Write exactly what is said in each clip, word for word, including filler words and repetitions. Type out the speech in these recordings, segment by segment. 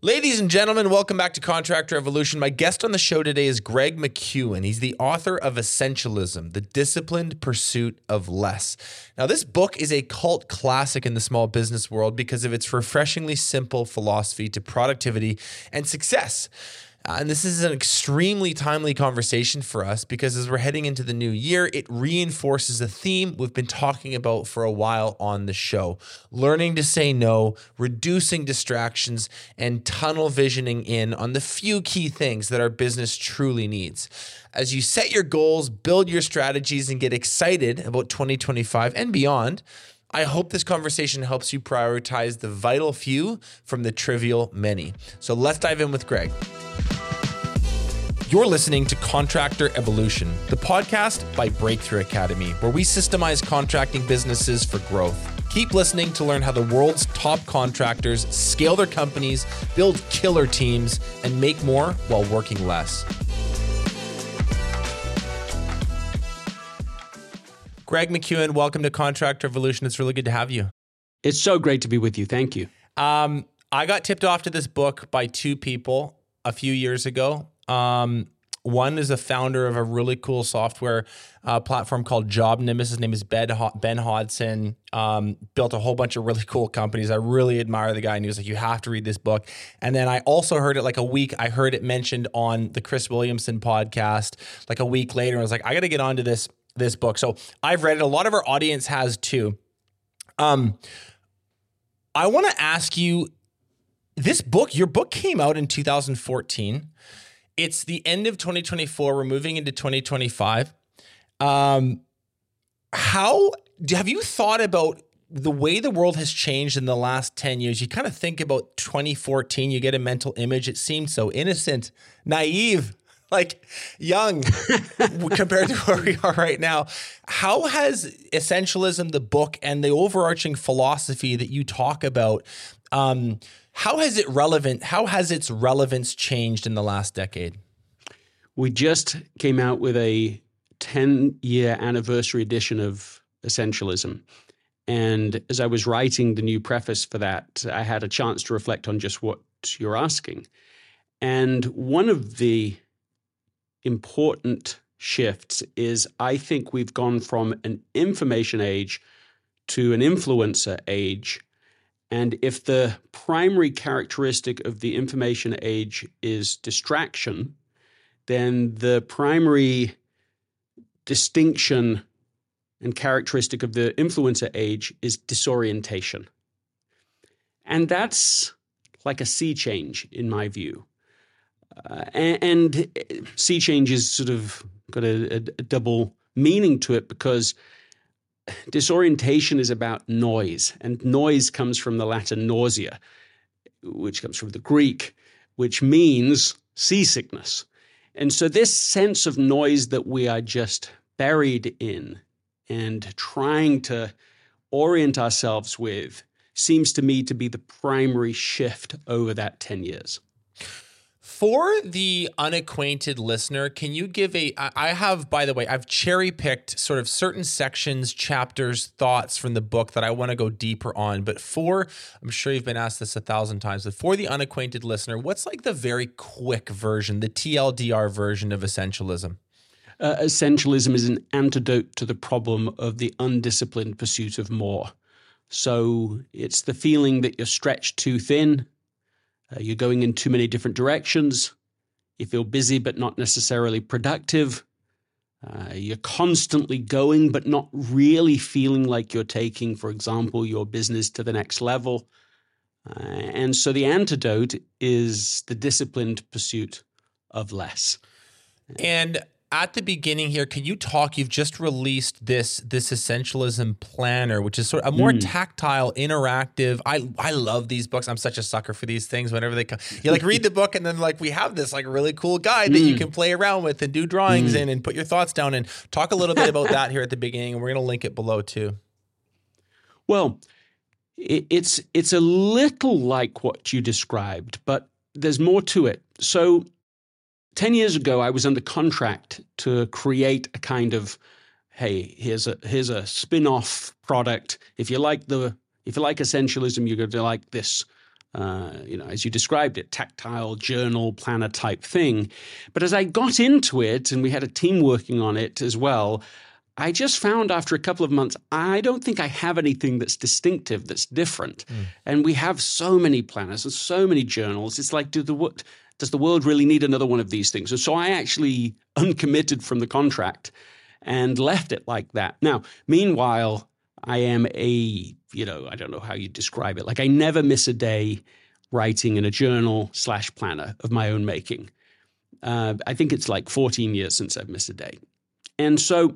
Ladies and gentlemen, welcome back to Contractor Evolution. My guest on the show today is Greg McKeown. He's the author of Essentialism, The Disciplined Pursuit of Less. Now, this book is a cult classic in the small business world because of its refreshingly simple philosophy to productivity and success. Uh, and this is an extremely timely conversation for us because as we're heading into the new year, it reinforces a theme we've been talking about for a while on the show. Learning to say no, reducing distractions, and tunnel visioning in on the few key things that our business truly needs. As you set your goals, build your strategies, and get excited about twenty twenty-five and beyond, I hope this conversation helps you prioritize the vital few from the trivial many. So let's dive in with Greg. You're listening to Contractor Evolution, the podcast by Breakthrough Academy, where we systemize contracting businesses for growth. Keep listening to learn how the world's top contractors scale their companies, build killer teams, and make more while working less. Greg McKeown, welcome to Contractor Evolution. It's really good to have you. It's so great to be with you. Thank you. Um, I got tipped off to this book by two people a few years ago. Um, one is a founder of a really cool software uh, platform called JobNimbus. His name is Ben, Ho- Ben Hodson. Um, built a whole bunch of really cool companies. I really admire the guy. And he was like, you have to read this book. And then I also heard it like a week. I heard it mentioned on the Chris Williamson podcast like a week later. I was like, I got to get onto this, this book. So I've read it. A lot of our audience has too. Um, I want to ask you, this book, your book came out in two thousand fourteen. It's the end of twenty twenty-four. We're moving into twenty twenty-five. Um, how have you thought about the way the world has changed in the last ten years? You kind of think about twenty fourteen, you get a mental image. It seemed so innocent, naive, like young compared to where we are right now. How has Essentialism, the book, and the overarching philosophy that you talk about, um, How has it relevant? How has its relevance changed in the last decade? We just came out with a ten-year anniversary edition of Essentialism. And as I was writing the new preface for that, I had a chance to reflect on just what you're asking. And one of the important shifts is I think we've gone from an information age to an influencer age. And if the primary characteristic of the information age is distraction, then the primary distinction and characteristic of the influencer age is disorientation. And that's like a sea change in my view. Uh, and, and sea change is sort of got a, a, a double meaning to it because disorientation is about noise, and noise comes from the Latin nausea, which comes from the Greek, which means seasickness. And so this sense of noise that we are just buried in and trying to orient ourselves with seems to me to be the primary shift over that ten years. For the unacquainted listener, can you give a, I have, by the way, I've cherry picked sort of certain sections, chapters, thoughts from the book that I want to go deeper on. But for, I'm sure you've been asked this a thousand times, but for the unacquainted listener, what's like the very quick version, the T L D R version of Essentialism? Uh, essentialism is an antidote to the problem of the undisciplined pursuit of more. So it's the feeling that you're stretched too thin. Uh, you're going in too many different directions. You feel busy but not necessarily productive. Uh, you're constantly going but not really feeling like you're taking, for example, your business to the next level. Uh, and so the antidote is the disciplined pursuit of less. And at the beginning here, can you talk, you've just released this this Essentialism Planner, which is sort of a more mm. tactile, interactive. I I love these books. I'm such a sucker for these things whenever they come. You like read the book and then like we have this like really cool guide mm. that you can play around with and do drawings mm. in and put your thoughts down and talk a little bit about that here at the beginning. And we're going to link it below too. Well, it, it's it's a little like what you described, but there's more to it. So ten years ago, I was under contract to create a kind of, hey, here's a here's a spin-off product. If you like the if you like essentialism, you're going to like this uh, you know, as you described it, tactile journal planner type thing. But as I got into it, and we had a team working on it as well, I just found after a couple of months, I don't think I have anything that's distinctive, that's different. Mm. And we have so many planners and so many journals. It's like, do the what? Does the world really need another one of these things? And so I actually uncommitted from the contract and left it like that. Now, meanwhile, I am a, you know, I don't know how you describe it. Like I never miss a day writing in a journal slash planner of my own making. Uh, I think it's like fourteen years since I've missed a day. And so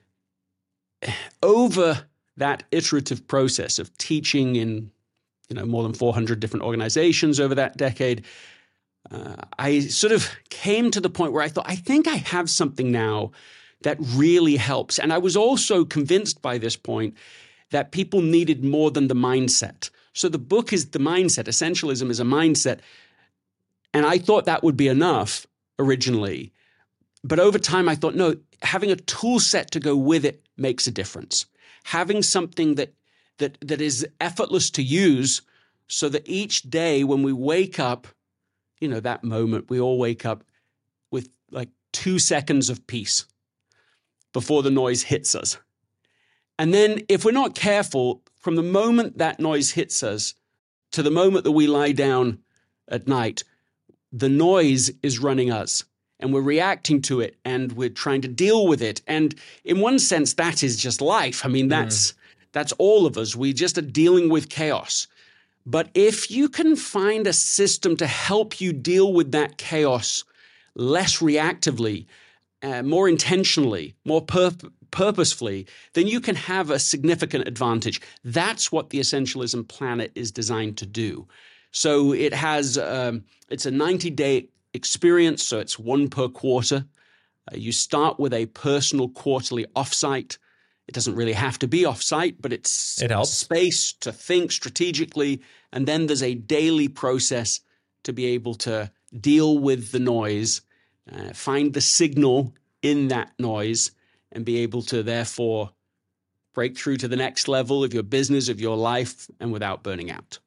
over that iterative process of teaching in, you know, more than four hundred different organizations over that decade, uh, I sort of came to the point where I thought, I think I have something now that really helps. And I was also convinced by this point that people needed more than the mindset. So the book is the mindset. Essentialism is a mindset. And I thought that would be enough originally. But over time, I thought, no, having a tool set to go with it makes a difference. Having something that that that is effortless to use so that each day when we wake up, you know, that moment, we all wake up with like two seconds of peace before the noise hits us. And then if we're not careful, from the moment that noise hits us to the moment that we lie down at night, the noise is running us. And we're reacting to it and we're trying to deal with it. And in one sense, that is just life. I mean, that's mm. that's all of us. We just are dealing with chaos. But if you can find a system to help you deal with that chaos less reactively, uh, more intentionally, more pur- purposefully, then you can have a significant advantage. That's what the Essentialism Planner is designed to do. So it has, um, it's a ninety-day experience, so it's one per quarter. Uh, you start with a personal quarterly offsite. It doesn't really have to be offsite, but it's it helps. Space to think strategically. And then there's a daily process to be able to deal with the noise, uh, find the signal in that noise, and be able to therefore break through to the next level of your business, of your life, and without burning out.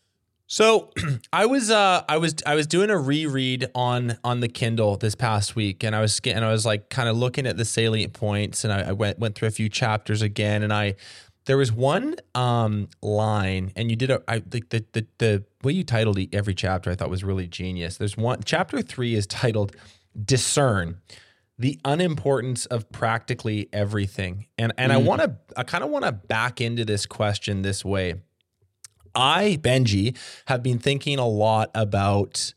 So I was uh, I was I was doing a reread on on the Kindle this past week, and I was and I was like kind of looking at the salient points, and I, I went went through a few chapters again, and I there was one um, line, and you did a I the, the the the way you titled every chapter I thought was really genius. There's one chapter three is titled "Discern: The Unimportance of Practically Everything," and and mm. I want to I kind of want to back into this question this way. I, Benji, have been thinking a lot about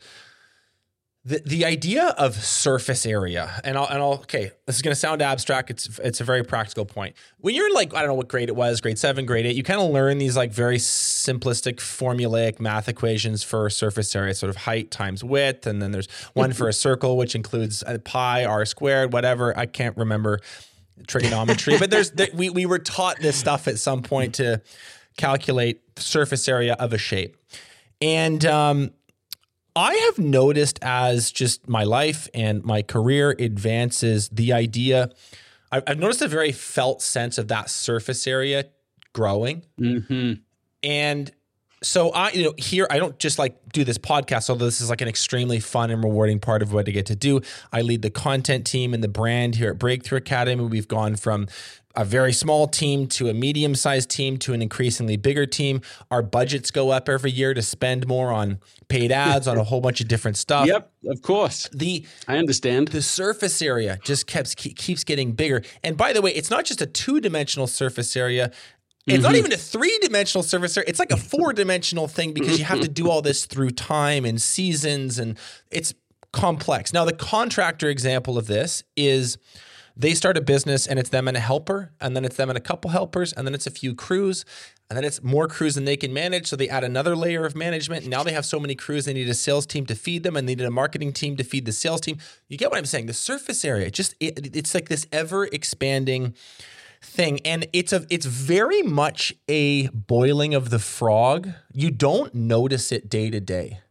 the the idea of surface area. And I'll, and I'll, okay, this is going to sound abstract. It's it's a very practical point. When you're like, I don't know what grade it was, grade seven, grade eight, you kind of learn these like very simplistic formulaic math equations for surface area, sort of height times width. And then there's one for a circle, which includes pi, r squared, whatever. I can't remember trigonometry, but there's, there, we, we were taught this stuff at some point to calculate the surface area of a shape. And um, I have noticed as just my life and my career advances, the idea, I've, I've noticed a very felt sense of that surface area growing. Mm-hmm. And so I, you know, here, I don't just like do this podcast, although this is like an extremely fun and rewarding part of what I get to do. I lead the content team and the brand here at Breakthrough Academy. We've gone from a very small team to a medium-sized team to an increasingly bigger team. Our budgets go up every year to spend more on paid ads, on a whole bunch of different stuff. Yep, of course. The I understand. The surface area just keeps keeps getting bigger. And by the way, it's not just a two-dimensional surface area. It's mm-hmm. not even a three-dimensional surface area. It's like a four-dimensional thing because you have to do all this through time and seasons, and it's complex. Now, the contractor example of this is they start a business and it's them and a helper, and then it's them and a couple helpers, and then it's a few crews, and then it's more crews than they can manage. So they add another layer of management. And now they have so many crews, they need a sales team to feed them, and they need a marketing team to feed the sales team. You get what I'm saying? The surface area, just it, it's like this ever expanding thing. And it's a it's very much a boiling of the frog. You don't notice it day to day.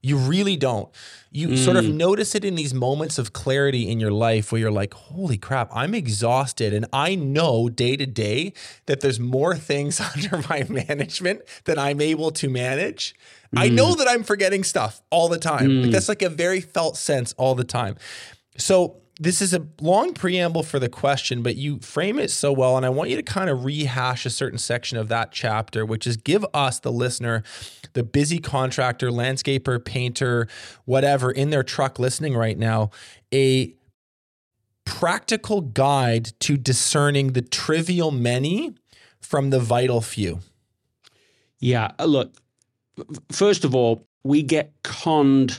You really don't. You mm. sort of notice it in these moments of clarity in your life where you're like, holy crap, I'm exhausted. And I know day to day that there's more things under my management that I'm able to manage. Mm. I know that I'm forgetting stuff all the time. Mm. Like that's like a very felt sense all the time. So this is a long preamble for the question, but you frame it so well. And I want you to kind of rehash a certain section of that chapter, which is give us, the listener, the busy contractor, landscaper, painter, whatever, in their truck listening right now, a practical guide to discerning the trivial many from the vital few. Yeah, look, first of all, we get conned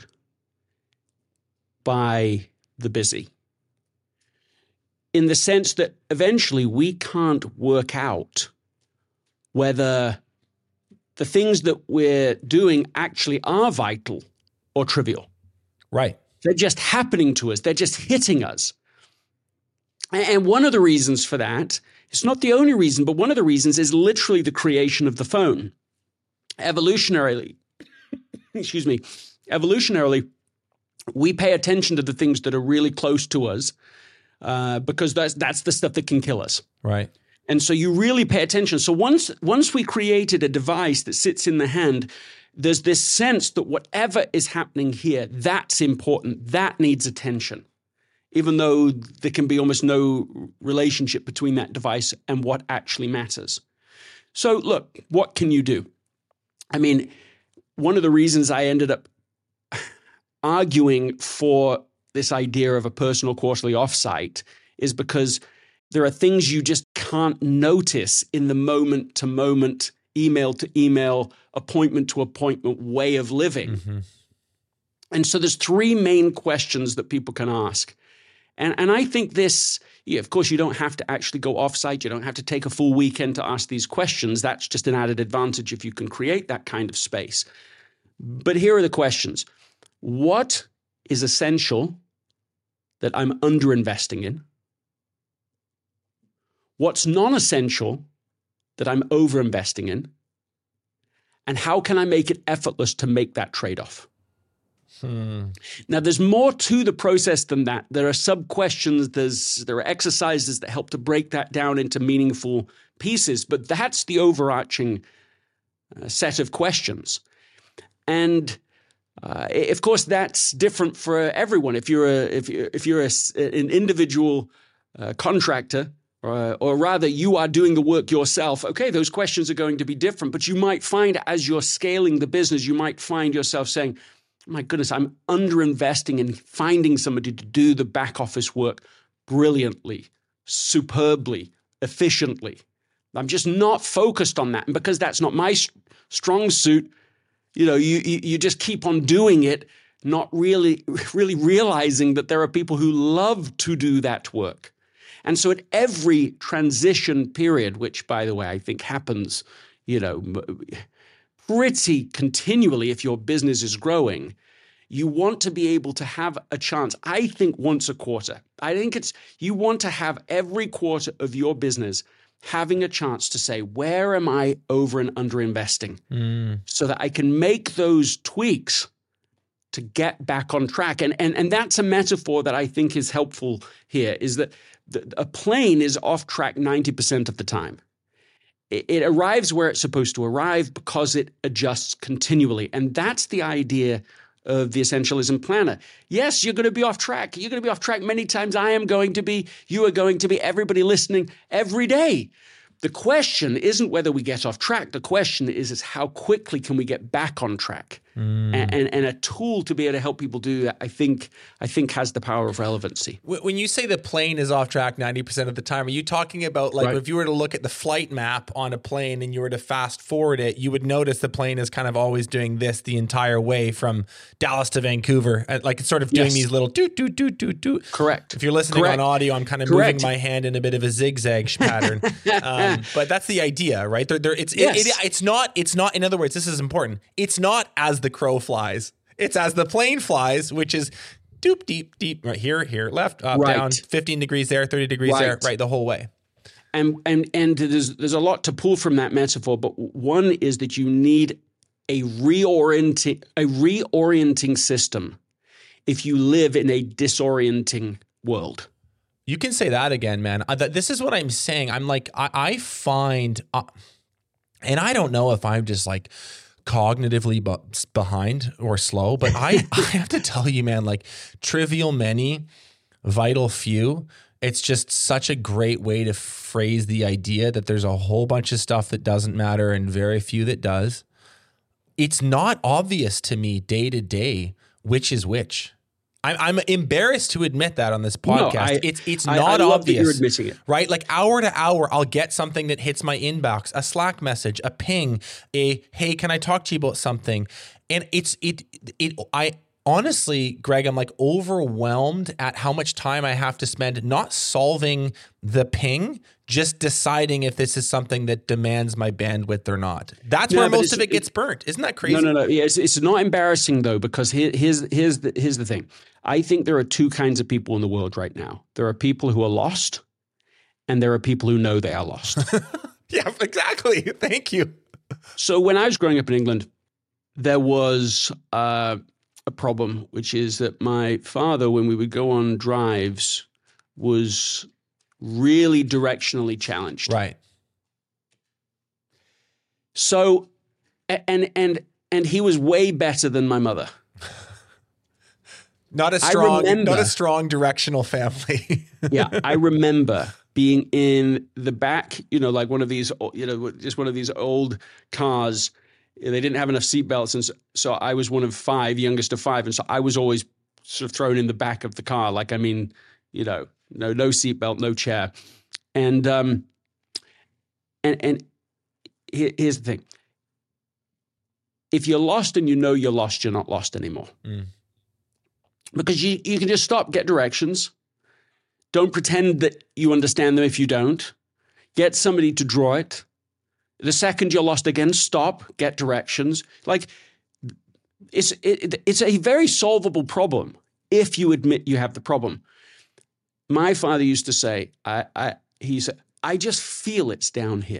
by the busy, in the sense that eventually we can't work out whether the things that we're doing actually are vital or trivial. Right. They're just happening to us. They're just hitting us. And one of the reasons for that, it's not the only reason, but one of the reasons is literally the creation of the phone. Evolutionarily, excuse me, evolutionarily, we pay attention to the things that are really close to us uh, because that's that's the stuff that can kill us. Right. And so you really pay attention. So once once we created a device that sits in the hand, there's this sense that whatever is happening here, that's important. That needs attention, even though there can be almost no relationship between that device and what actually matters. So look, what can you do? I mean, one of the reasons I ended up arguing for this idea of a personal quarterly offsite is because there are things you just can't notice in the moment to moment, email to email, appointment to appointment way of living. Mm-hmm. And so there's three main questions that people can ask. And, and I think this, yeah, of course, you don't have to actually go offsite. You don't have to take a full weekend to ask these questions. That's just an added advantage if you can create that kind of space. But here are the questions. What is essential that I'm underinvesting in? What's non-essential that I'm overinvesting in? And how can I make it effortless to make that trade-off? Hmm. Now, there's more to the process than that. There are sub-questions, there's, there are exercises that help to break that down into meaningful pieces, but that's the overarching uh, set of questions. And uh, of course, that's different for everyone. If you're a, if you're, if you're a, an individual uh, contractor, or, or rather you are doing the work yourself, okay, those questions are going to be different, but you might find as you're scaling the business, you might find yourself saying, my goodness, I'm underinvesting in finding somebody to do the back office work brilliantly, superbly, efficiently. I'm just not focused on that. And because that's not my strong suit, you know, you, you, you just keep on doing it, not really, really realizing that there are people who love to do that work. And so at every transition period, which, by the way, I think happens, you know, pretty continually if your business is growing, you want to be able to have a chance, I think once a quarter. I think it's, you want to have every quarter of your business having a chance to say, where am I over and under investing? Mm. So that I can make those tweaks to get back on track. And, and, and that's a metaphor that I think is helpful here, is that the, a plane is off track ninety percent of the time. It arrives where it's supposed to arrive because it adjusts continually. And that's the idea of the Essentialism Planner. Yes, you're going to be off track. You're going to be off track many times. I am going to be. You are going to be. Everybody listening every day. The question isn't whether we get off track. The question is, is how quickly can we get back on track? Mm. And, and, and a tool to be able to help people do that, I think, I think has the power of relevancy. When you say the plane is off track ninety percent of the time, are you talking about like right. if you were to look at the flight map on a plane and you were to fast forward it, you would notice the plane is kind of always doing this the entire way from Dallas to Vancouver. Like it's sort of doing yes. these little doot, doot, doot, doot, doot. Correct. If you're listening Correct. on audio, I'm kind of Correct. moving my hand in a bit of a zigzag pattern. um, but that's the idea, right? There, there, it's, yes. it, it, it's not, it's not, in other words, this is important. It's not as the crow flies. It's as the plane flies, which is doop, deep, deep, right here, here, left, up, right. down, fifteen degrees there, thirty degrees right. there, right, the whole way. And and and there's there's a lot to pull from that metaphor, but one is that you need a reorienting, a reorienting system if you live in a disorienting world. You can say that again, man. Uh, th- this is what I'm saying. I'm like, I, I find, uh, and I don't know if I'm just like cognitively b- behind or slow, but I, I have to tell you, man, like trivial many, vital few. It's just such a great way to phrase the idea that there's a whole bunch of stuff that doesn't matter and very few that does. It's not obvious to me day to day which is which. I'm, I'm embarrassed to admit that on this podcast. No, I, it's it's I, not I love obvious. That you're admitting it, right? Like hour to hour, I'll get something that hits my inbox, a Slack message, a ping, a hey, can I talk to you about something? And it's it it I. Honestly, Greg, I'm like overwhelmed at how much time I have to spend not solving the ping, just deciding if this is something that demands my bandwidth or not. That's no, where most of it it, gets burnt. Isn't that crazy? No, no, no. Yeah, it's, it's not embarrassing though, because here, here's here's the here's the thing. I think there are two kinds of people in the world right now. There are people who are lost, and there are people who know they are lost. Yeah, exactly. Thank you. So when I was growing up in England, there was uh, a problem, which is that my father, when we would go on drives, was really directionally challenged. Right. So, and and and he was way better than my mother. Not a strong, remember, not a strong directional family. Yeah, I remember being in the back, you know, like one of these, you know, just one of these old cars. They didn't have enough seatbelts, and so, so I was one of five, youngest of five, and so I was always sort of thrown in the back of the car. Like, I mean, you know, no, no seatbelt, no chair, and um, and and here, here's the thing: if you're lost and you know you're lost, you're not lost anymore, mm. because you you can just stop, get directions. Don't pretend that you understand them if you don't. Get somebody to draw it. The second you're lost again, stop, get directions. Like, it's it, it's a very solvable problem if you admit you have the problem. My father used to say, I, I he said, I just feel it's down here.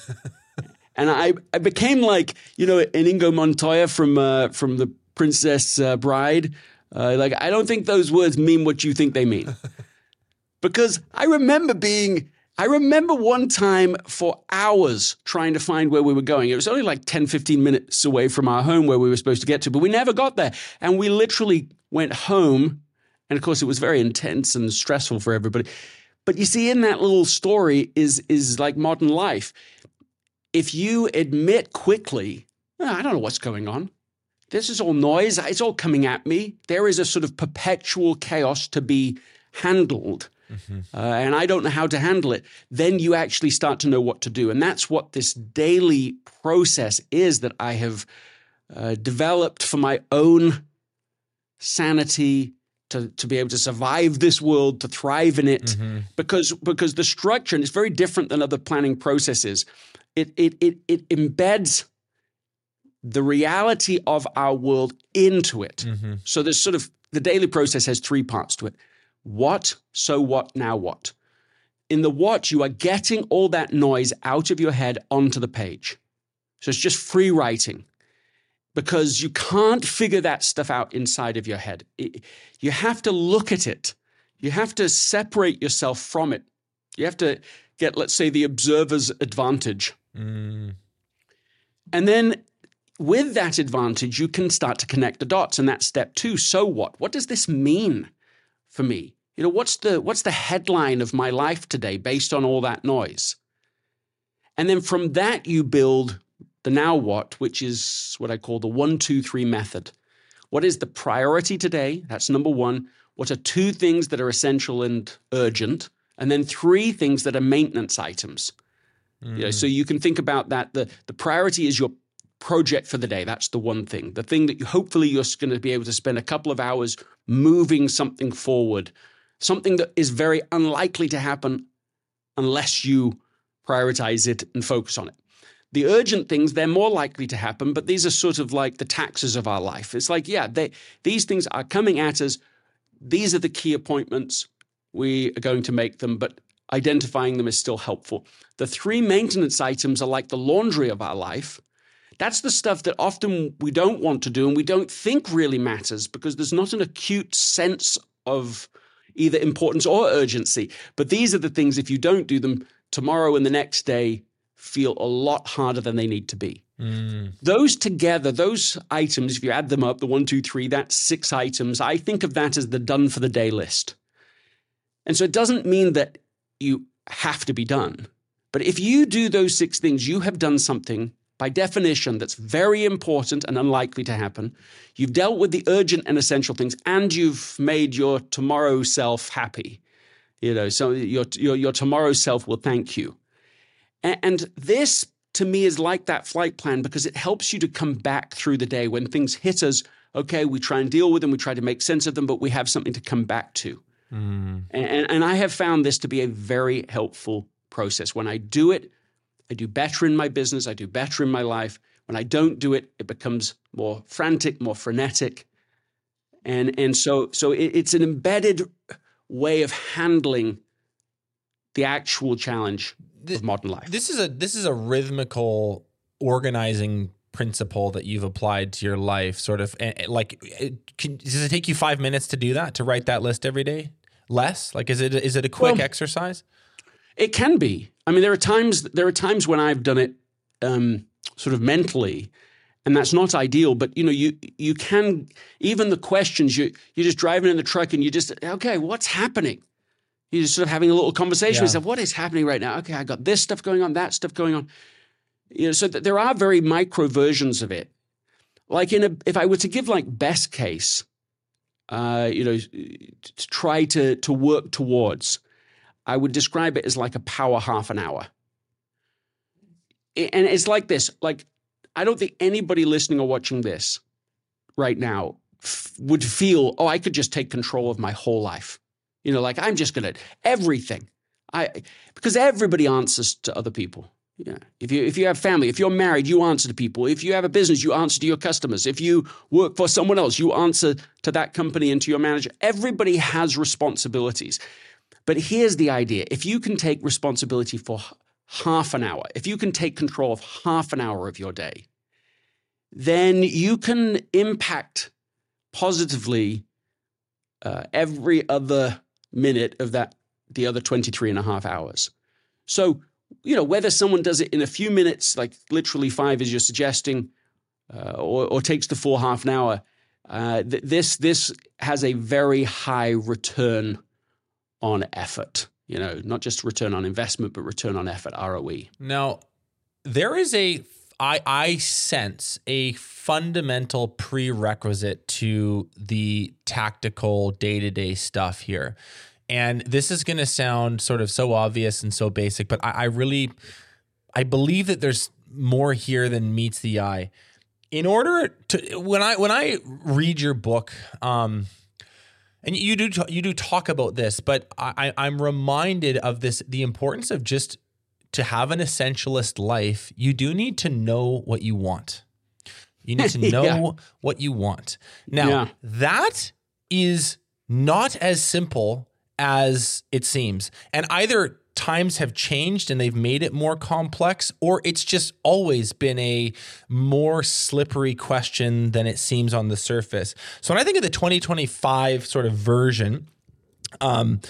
And I, I became like, you know, Inigo Montoya from uh, from The Princess uh, Bride. Uh, like, I don't think those words mean what you think they mean. Because I remember being... I remember one time for hours trying to find where we were going. It was only like ten, fifteen minutes away from our home where we were supposed to get to, but we never got there. And we literally went home. And of course, it was very intense and stressful for everybody. But you see, in that little story is, is like modern life. If you admit quickly, oh, I don't know what's going on. This is all noise. It's all coming at me. There is a sort of perpetual chaos to be handled. Mm-hmm. Uh, and I don't know how to handle it, then you actually start to know what to do. And that's what this daily process is that I have uh, developed for my own sanity, to, to be able to survive this world, to thrive in it, mm-hmm. because, because the structure, and it's very different than other planning processes, it, it, it, it embeds the reality of our world into it. Mm-hmm. So there's sort of, the daily process has three parts to it. What, so what, now what? In the what, you are getting all that noise out of your head onto the page. So it's just free writing, because you can't figure that stuff out inside of your head. It, you have to look at it. You have to separate yourself from it. You have to get, let's say, the observer's advantage. Mm. And then with that advantage, you can start to connect the dots. And that's step two. So what? What does this mean for me? You know, what's the what's the headline of my life today based on all that noise? And then from that, you build the now what, which is what I call the one, two, three method. What is the priority today? That's number one. What are two things that are essential and urgent? And then three things that are maintenance items. Mm. You know, so you can think about that. The, the priority is your project for the day. That's the one thing. The thing that you hopefully you're going to be able to spend a couple of hours moving something forward, something that is very unlikely to happen unless you prioritize it and focus on it. The urgent things, they're more likely to happen, but these are sort of like the taxes of our life. It's like, yeah, they, these things are coming at us. These are the key appointments. We are going to make them, but identifying them is still helpful. The three maintenance items are like the laundry of our life. That's the stuff that often we don't want to do and we don't think really matters because there's not an acute sense of either importance or urgency. But these are the things, if you don't do them, tomorrow and the next day feel a lot harder than they need to be. Mm. Those together, those items, if you add them up, the one, two, three, that's six items. I think of that as the done for the day list. And so it doesn't mean that you have to be done. But if you do those six things, you have done something by definition that's very important and unlikely to happen. You've dealt with the urgent and essential things, and you've made your tomorrow self happy. You know, so your your, your tomorrow self will thank you. And, and this, to me, is like that flight plan because it helps you to come back through the day when things hit us. Okay, we try and deal with them, we try to make sense of them, but we have something to come back to. Mm. And, and I have found this to be a very helpful process. When I do it, I do better in my business. I do better in my life. When I don't do it, it becomes more frantic, more frenetic. And, and so, so it, it's an embedded way of handling the actual challenge this, of modern life. This is a this is a rhythmical organizing principle that you've applied to your life. Sort of like, it, can, does it take you five minutes to do that? To write that list every day? Less? Like, is it is it a quick well, exercise? It can be. I mean, there are times there are times when I've done it um, sort of mentally, and that's not ideal. But you know, you you can even the questions you you're just driving in the truck and you just okay, what's happening? You're just sort of having a little conversation yeah. with yourself. What is happening right now? Okay, I got this stuff going on, that stuff going on. You know, so th- there are very micro versions of it. Like in a, if I were to give like best case, uh, you know, to try to to work towards. I would describe it as like a power half an hour. And it's like this, like, I don't think anybody listening or watching this right now f- would feel, oh, I could just take control of my whole life. You know, like I'm just going to, everything. I Because everybody answers to other people. Yeah. If you if you have family, if you're married, you answer to people. If you have a business, you answer to your customers. If you work for someone else, you answer to that company and to your manager. Everybody has responsibilities. But here's the idea. If you can take responsibility for half an hour, if you can take control of half an hour of your day, then you can impact positively uh, every other minute of that, the other twenty-three and a half hours. So, you know, whether someone does it in a few minutes, like literally five as you're suggesting, uh, or, or takes the full half an hour, uh, th- this, this has a very high return on effort, you know, not just return on investment, but return on effort, R O E. Now, there is a, I, I sense a fundamental prerequisite to the tactical day-to-day stuff here. And this is going to sound sort of so obvious and so basic, but I, I really, I believe that there's more here than meets the eye. In order to, when I, when I read your book, um, and you do you do talk about this, but I, I'm reminded of this, the importance of just to have an essentialist life, you do need to know what you want. You need to know yeah. what you want. Now, yeah. that is not as simple as it seems. And either times have changed and they've made it more complex, or it's just always been a more slippery question than it seems on the surface. So when I think of the twenty twenty-five sort of version, um,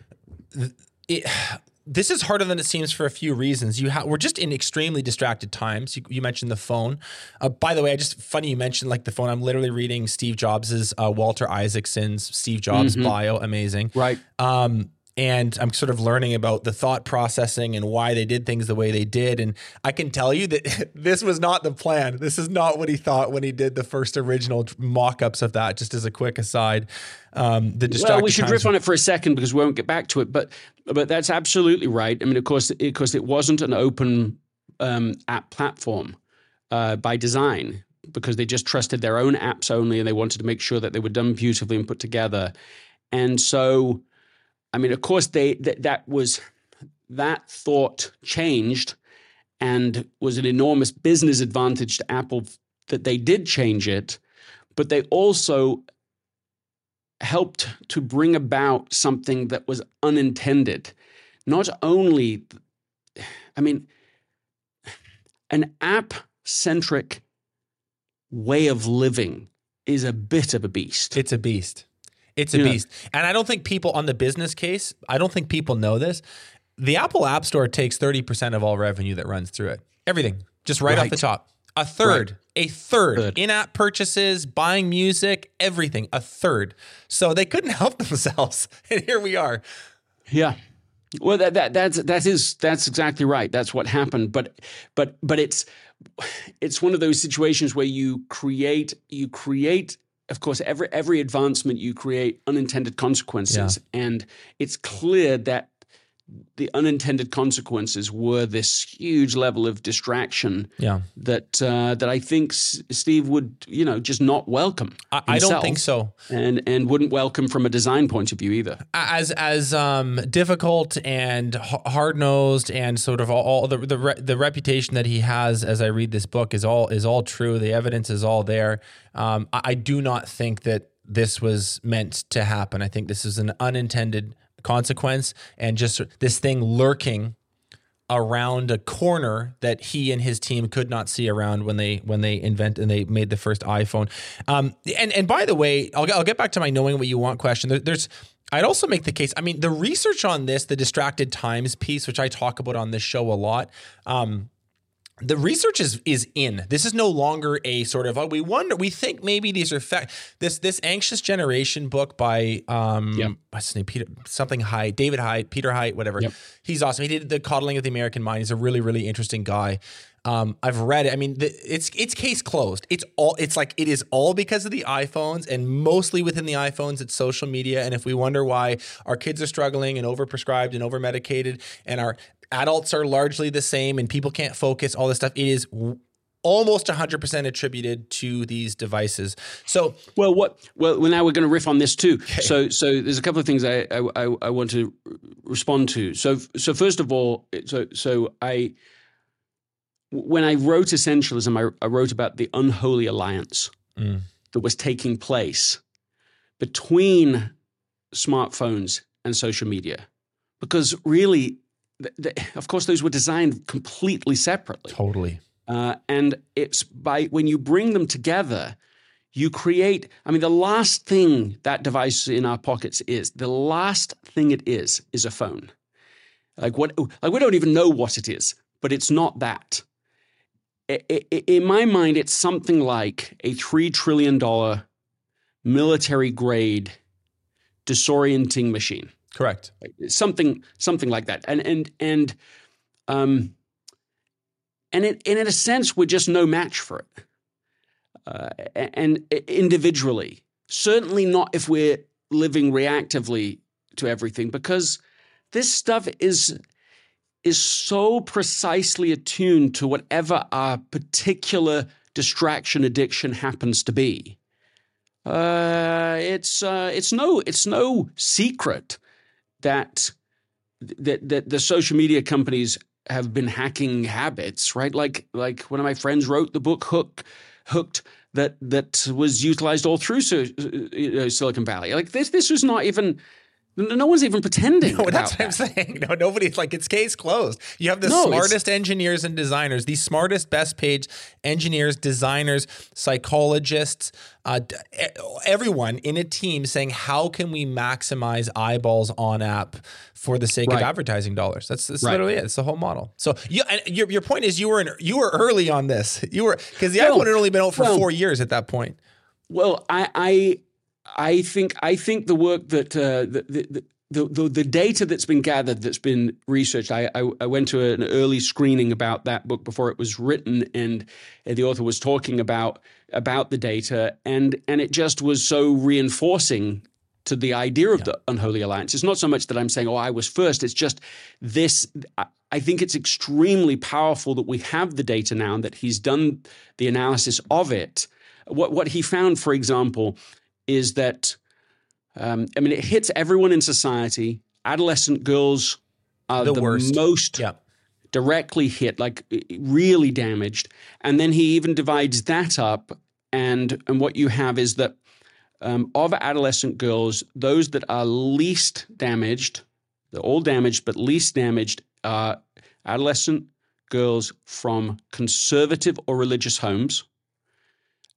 it, this is harder than it seems for a few reasons. You have, we're just in extremely distracted times. You, you mentioned the phone. Uh, by the way, I just funny you mentioned like the phone. I'm literally reading Steve Jobs's uh, Walter Isaacson's Steve Jobs mm-hmm. bio. Amazing, right? Um, And I'm sort of learning about the thought processing and why they did things the way they did. And I can tell you that this was not the plan. This is not what he thought when he did the first original mock-ups of that, just as a quick aside. Um, the well, we should riff on it for a second because we won't get back to it. But but that's absolutely right. I mean, of course, of course it wasn't an open um, app platform uh, by design because they just trusted their own apps only and they wanted to make sure that they were done beautifully and put together. And so... I mean, of course, they th- that was that thought changed and was an enormous business advantage to Apple that they did change it, but they also helped to bring about something that was unintended. Not only, I mean, an app-centric way of living is a bit of a beast. It's a beast. It's a You know. beast. And I don't think people on the business case, I don't think people know this. The Apple App Store takes thirty percent of all revenue that runs through it. Everything. Just right, Right. off the top. A third. Right. A third. Third. In-app purchases, buying music, everything. A third. So they couldn't help themselves. And here we are. Yeah. Well, that that that's that is that's exactly right. That's what happened. But but but it's it's one of those situations where you create you create. Of course, every every advancement you create unintended consequences, and it's clear that the unintended consequences were this huge level of distraction Yeah. that uh, that I think S- Steve would, you know, just not welcome. I, I don't himself, think so. and and wouldn't welcome from a design point of view either. As as um, difficult and hard nosed and sort of all, all the the, re- the reputation that he has as I read this book is all is all true. The evidence is all there. Um, I, I do not think that this was meant to happen. I think this is an unintended consequence and just this thing lurking around a corner that he and his team could not see around when they when they invent and they made the first iPhone. Um, and and by the way, I'll I'll get back to my knowing what you want question. There, there's I'd also make the case. I mean, the research on this, the distracted times piece, which I talk about on this show a lot. Um, The research is is in. This is no longer a sort of, oh, we wonder, we think maybe these are fact. This this Anxious Generation book by um Yep. what's his name? Peter something Height, David Height, Peter Height, whatever. Yep. He's awesome. He did The Coddling of the American Mind. He's a really, really interesting guy. Um, I've read it. I mean, the, it's it's case closed. It's all. It's like it is all because of the iPhones, and mostly within the iPhones, it's social media. And if we wonder why our kids are struggling and overprescribed and overmedicated, and our adults are largely the same, and people can't focus, all this stuff, it is w- almost one hundred percent attributed to these devices. So, Well, what? Well, well now we're going to riff on this too. So, so there's a couple of things I, I I I want to respond to. So, so first of all, so so I when I wrote Essentialism, I, I wrote about the unholy alliance mm, that was taking place between smartphones and social media, because really, th- th- of course, those were designed completely separately. totally. Uh, and it's by when you bring them together, you create. I mean, the last thing that device in our pockets is, the last thing it is, is a phone. Like what? Like we don't even know what it is, but it's not that. I- I- In my mind, it's something like a three trillion dollar military grade disorienting machine. Correct. Something, something like that. And and and um. And, it, and in a sense, we're just no match for it. Uh, and individually, certainly not if we're living reactively to everything, because this stuff is, is so precisely attuned to whatever our particular distraction addiction happens to be. Uh, it's uh, it's no it's no secret that that that the social media companies have been hacking habits, right? Like like one of my friends wrote the book Hook, Hooked that that was utilized all through so, uh, Silicon Valley. Like this this was not even. No one's even pretending. No, about that's what that. I'm saying. No, nobody's like, it's case closed. You have the No, it's- smartest engineers and designers, the smartest, best page engineers, designers, psychologists, uh, d- everyone in a team saying, how can we maximize eyeballs on app for the sake Right. of advertising dollars? That's, that's Right. literally it. It's the whole model. So you, and your, your point is you were in, you were early on this. You were, because the Well, iPhone had only been out for well- four years at that point. Well, I, I, I think I think the work that uh, the, the, the the the data that's been gathered, that's been researched. I, I I went to an early screening about that book before it was written, and the author was talking about about the data, and and it just was so reinforcing to the idea of the unholy alliance. It's not so much that I'm saying, oh, I was first. It's just this. I, I think it's extremely powerful that we have the data now and that he's done the analysis of it. What what he found, for example, is that, um, I mean, it hits everyone in society. Adolescent girls are The the, worst. most Yeah. directly hit, like really damaged. And then he even divides that up. And, and what you have is that um, of adolescent girls, those that are least damaged, they're all damaged, but least damaged are adolescent girls from conservative or religious homes.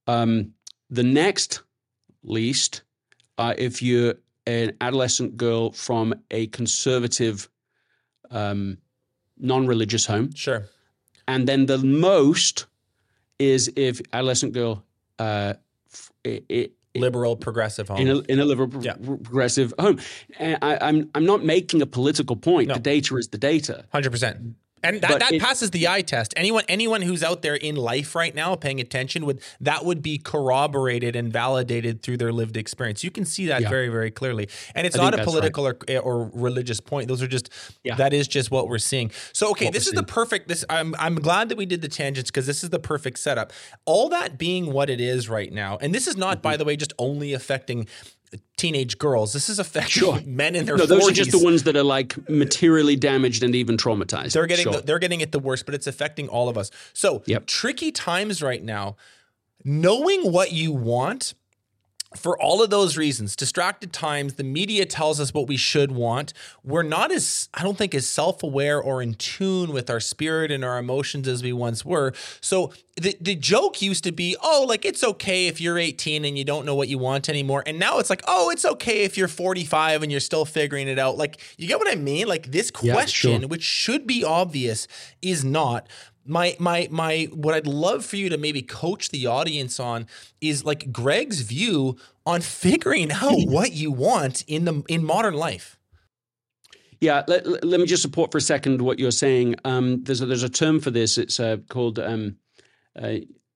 Um, the next least, uh, if you're an adolescent girl from a conservative, um, non-religious home. Sure. And then the most is if adolescent girl, uh, it, it, liberal progressive home. In a, in a liberal yeah. progressive home. And I, I'm I'm not making a political point. No. The data is the data. one hundred percent. And that, that it, passes the eye test. Anyone anyone who's out there in life right now paying attention, would that would be corroborated and validated through their lived experience. You can see that yeah. very, very clearly. And it's I not a political right. or, or religious point. Those are just, yeah. that is just what we're seeing. So, okay, what this is seeing. the perfect, this I'm I'm glad that we did the tangents because this is the perfect setup. All that being what it is right now, and this is not, mm-hmm. by the way, just only affecting teenage girls. This is affecting sure. men in their no, those forties. Are just the ones that are like materially damaged and even traumatized. They're getting sure. the, they're getting it the worst, but it's affecting all of us. So yep. tricky times right now. Knowing what you want for all of those reasons, distracted times, the media tells us what we should want. We're not as, I don't think, as self-aware or in tune with our spirit and our emotions as we once were. So the, the joke used to be, oh, like, it's okay if you're eighteen and you don't know what you want anymore. And now it's like, oh, it's okay if you're forty-five and you're still figuring it out. Like, you get what I mean? Like, this question, yeah, sure. which should be obvious, is not. My my my what I'd love for you to maybe coach the audience on is like Greg's view on figuring out what you want in the in modern life. Yeah, let, let me just support for a second what you're saying. Um, there's a, there's a term for this. It's uh, called um, uh,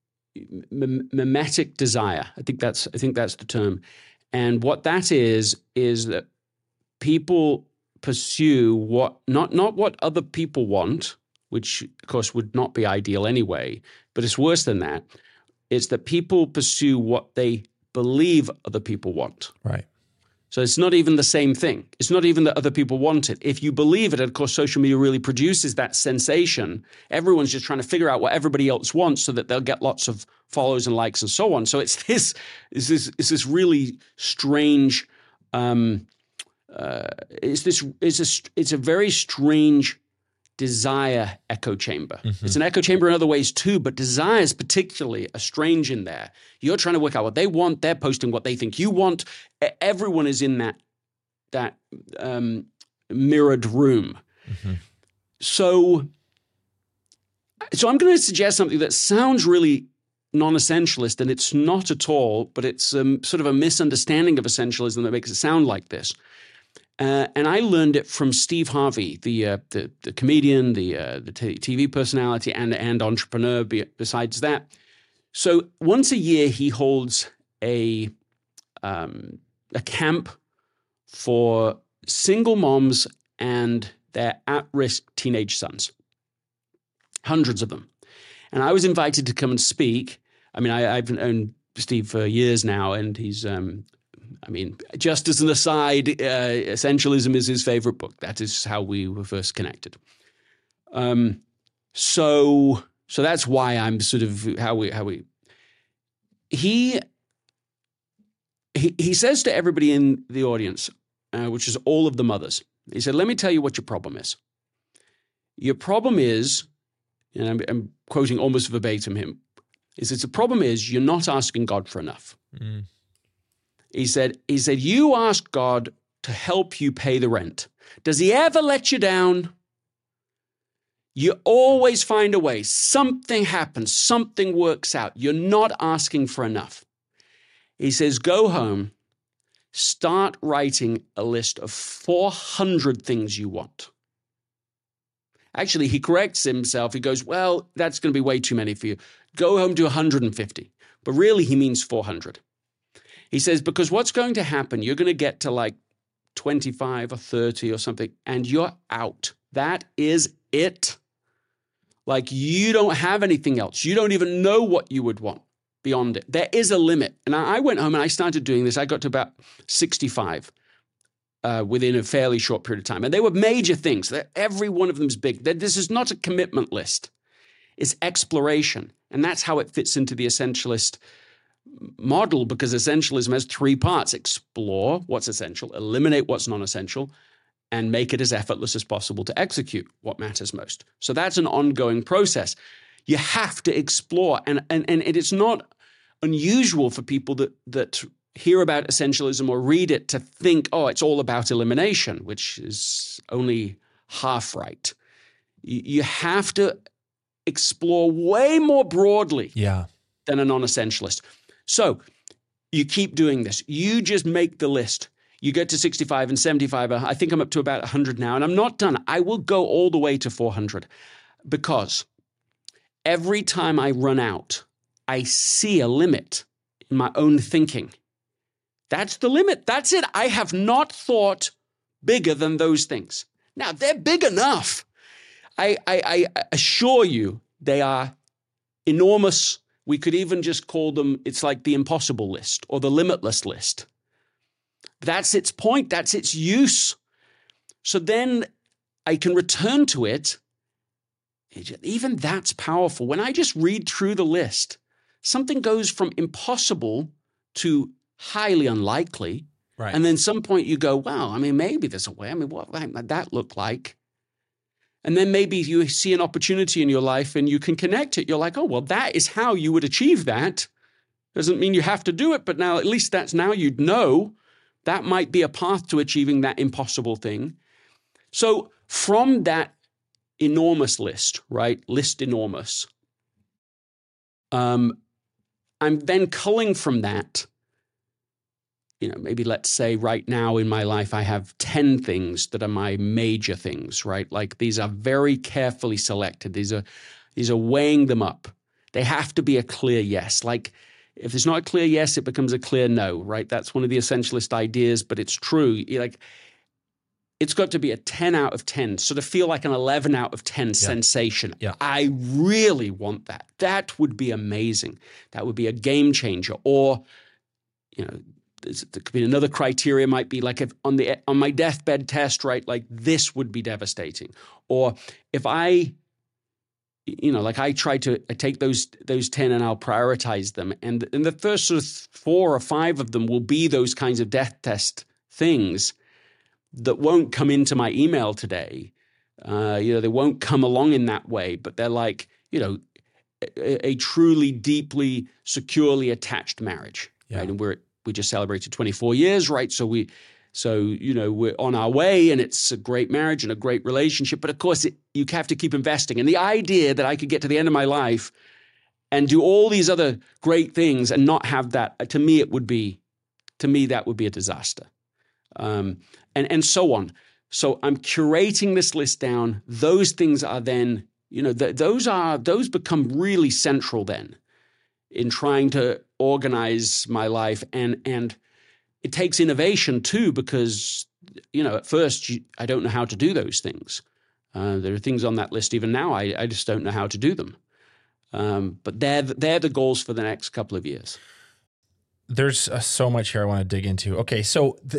mimetic desire. I think that's I think that's the term. And what that is is that people pursue what not not what other people want, which, of course, would not be ideal anyway. But it's worse than that. It's that people pursue what they believe other people want. Right. So it's not even the same thing. It's not even that other people want it. If you believe it, and of course, social media really produces that sensation. Everyone's just trying to figure out what everybody else wants so that they'll get lots of follows and likes and so on. So it's this, it's this, it's this really strange, um, uh, it's this, it's a, it's a very strange desire echo chamber. Mm-hmm. It's an echo chamber in other ways too, but desires particularly are strange in there. You're trying to work out what they want. They're posting what they think you want. Everyone is in that that um, mirrored room. Mm-hmm. So, so I'm going to suggest something that sounds really non-essentialist, and it's not at all, but it's um, sort of a misunderstanding of essentialism that makes it sound like this. Uh, and I learned it from Steve Harvey, the uh, the, the comedian, the uh, the t- TV personality, and and entrepreneur. Be- besides that, so once a year he holds a um, a camp for single moms and their at-risk teenage sons, hundreds of them. And I was invited to come and speak. I mean, I, I've known Steve for years now, and he's. Um, I mean, just as an aside, uh, Essentialism is his favorite book. That is how we were first connected. Um, so, so that's why I'm sort of how we how we. He he he says to everybody in the audience, uh, which is all of the mothers, he said, "Let me tell you what your problem is. Your problem is," and I'm, I'm quoting almost verbatim him, "is it's a problem is you're not asking God for enough." Mm. He said, he said, you ask God to help you pay the rent. Does he ever let you down? You always find a way. Something happens. Something works out. You're not asking for enough. He says, go home, start writing a list of four hundred things you want. Actually, he corrects himself. He goes, well, that's going to be way too many for you. Go home to one hundred fifty. But really, he means four hundred. He says, because what's going to happen, you're going to get to like twenty-five or thirty or something, and you're out. That is it. Like, you don't have anything else. You don't even know what you would want beyond it. There is a limit. And I went home and I started doing this. I got to about sixty-five uh, within a fairly short period of time. And they were major things. Every one of them is big. This is not a commitment list. It's exploration. And that's how it fits into the essentialist model, because essentialism has three parts: explore what's essential, eliminate what's non-essential, and make it as effortless as possible to execute what matters most. So that's an ongoing process. You have to explore, and and and it's not unusual for people that that hear about essentialism or read it to think, oh, it's all about elimination, which is only half right. You, you have to explore way more broadly yeah. than a non-essentialist. So you keep doing this. You just make the list. You get to sixty-five and seventy-five. I think I'm up to about one hundred now, and I'm not done. I will go all the way to four hundred because every time I run out, I see a limit in my own thinking. That's the limit. That's it. I have not thought bigger than those things. Now, they're big enough. I, I, I assure you they are enormous. We could even just call them, it's like the impossible list or the limitless list. That's its point. That's its use. So then I can return to it. Even that's powerful. When I just read through the list, something goes from impossible to highly unlikely. Right. And then some point you go, wow, I mean, maybe there's a way. I mean, what might that look like? And then maybe you see an opportunity in your life and you can connect it. You're like, oh, well, that is how you would achieve that. Doesn't mean you have to do it, but now at least that's now you'd know that might be a path to achieving that impossible thing. So from that enormous list, right, list enormous, um, I'm then culling from that. You know, maybe let's say right now in my life, I have ten things that are my major things, right? Like these are very carefully selected. These are, these are weighing them up. They have to be a clear yes. Like if there's not a clear yes, it becomes a clear no, right? That's one of the essentialist ideas, but it's true. You're like, it's got to be a ten out of ten, sort of feel like an eleven out of ten yeah. sensation. Yeah. I really want that. That would be amazing. That would be a game changer. Or, you know, there could be another criteria might be like if on the on my deathbed test, right, like this would be devastating. Or if I, you know, like I try to I take those those ten and I'll prioritize them. And, and the first sort of four or five of them will be those kinds of death test things that won't come into my email today. Uh, you know, they won't come along in that way, but they're like, you know, a, a truly, deeply, securely attached marriage, yeah. right? And we're We just celebrated twenty-four years, right? So we, so you know, we're on our way, and it's a great marriage and a great relationship. But of course, it, you have to keep investing. And the idea that I could get to the end of my life and do all these other great things and not have that, to me, it would be, to me, that would be a disaster, um, and and so on. So I'm curating this list down. Those things are then, you know, th- those are those become really central then in trying to organize my life. And and it takes innovation too, because, you know, at first you, I don't know how to do those things. Uh, there are things on that list even now, I, I just don't know how to do them. Um, but they're, they're the goals for the next couple of years. There's uh, so much here I want to dig into. Okay, so the,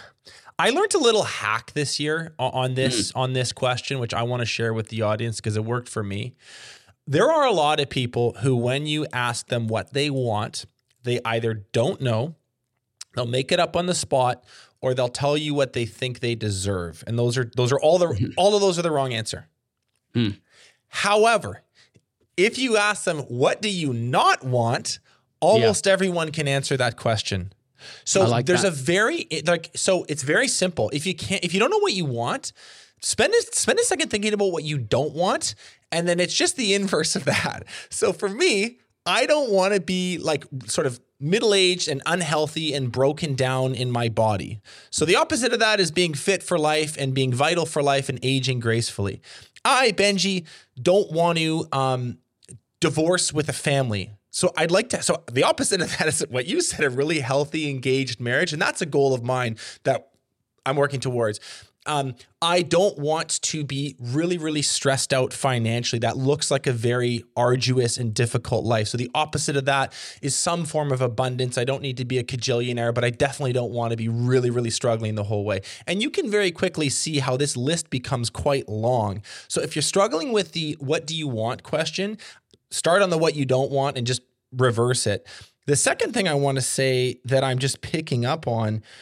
I learned a little hack this year on this, mm. on this question, which I want to share with the audience because it worked for me. There are a lot of people who, when you ask them what they want, they either don't know, they'll make it up on the spot, or they'll tell you what they think they deserve. And those are those are all the mm-hmm. all of those are the wrong answer. Mm. However, if you ask them, what do you not want? Almost yeah. everyone can answer that question. So like there's that. a very like so it's very simple. If you can't if you don't know what you want, spend a, spend a second thinking about what you don't want. And then it's just the inverse of that. So for me, I don't want to be like sort of middle-aged and unhealthy and broken down in my body. So the opposite of that is being fit for life and being vital for life and aging gracefully. I, Benji, don't want to um, divorce with a family. So I'd like to, so the opposite of that is what you said, a really healthy, engaged marriage. And that's a goal of mine that I'm working towards. Um, I don't want to be really, really stressed out financially. That looks like a very arduous and difficult life. So the opposite of that is some form of abundance. I don't need to be a cajillionaire, but I definitely don't want to be really, really struggling the whole way. And you can very quickly see how this list becomes quite long. So if you're struggling with the what do you want question, start on the what you don't want and just reverse it. The second thing I want to say that I'm just picking up on,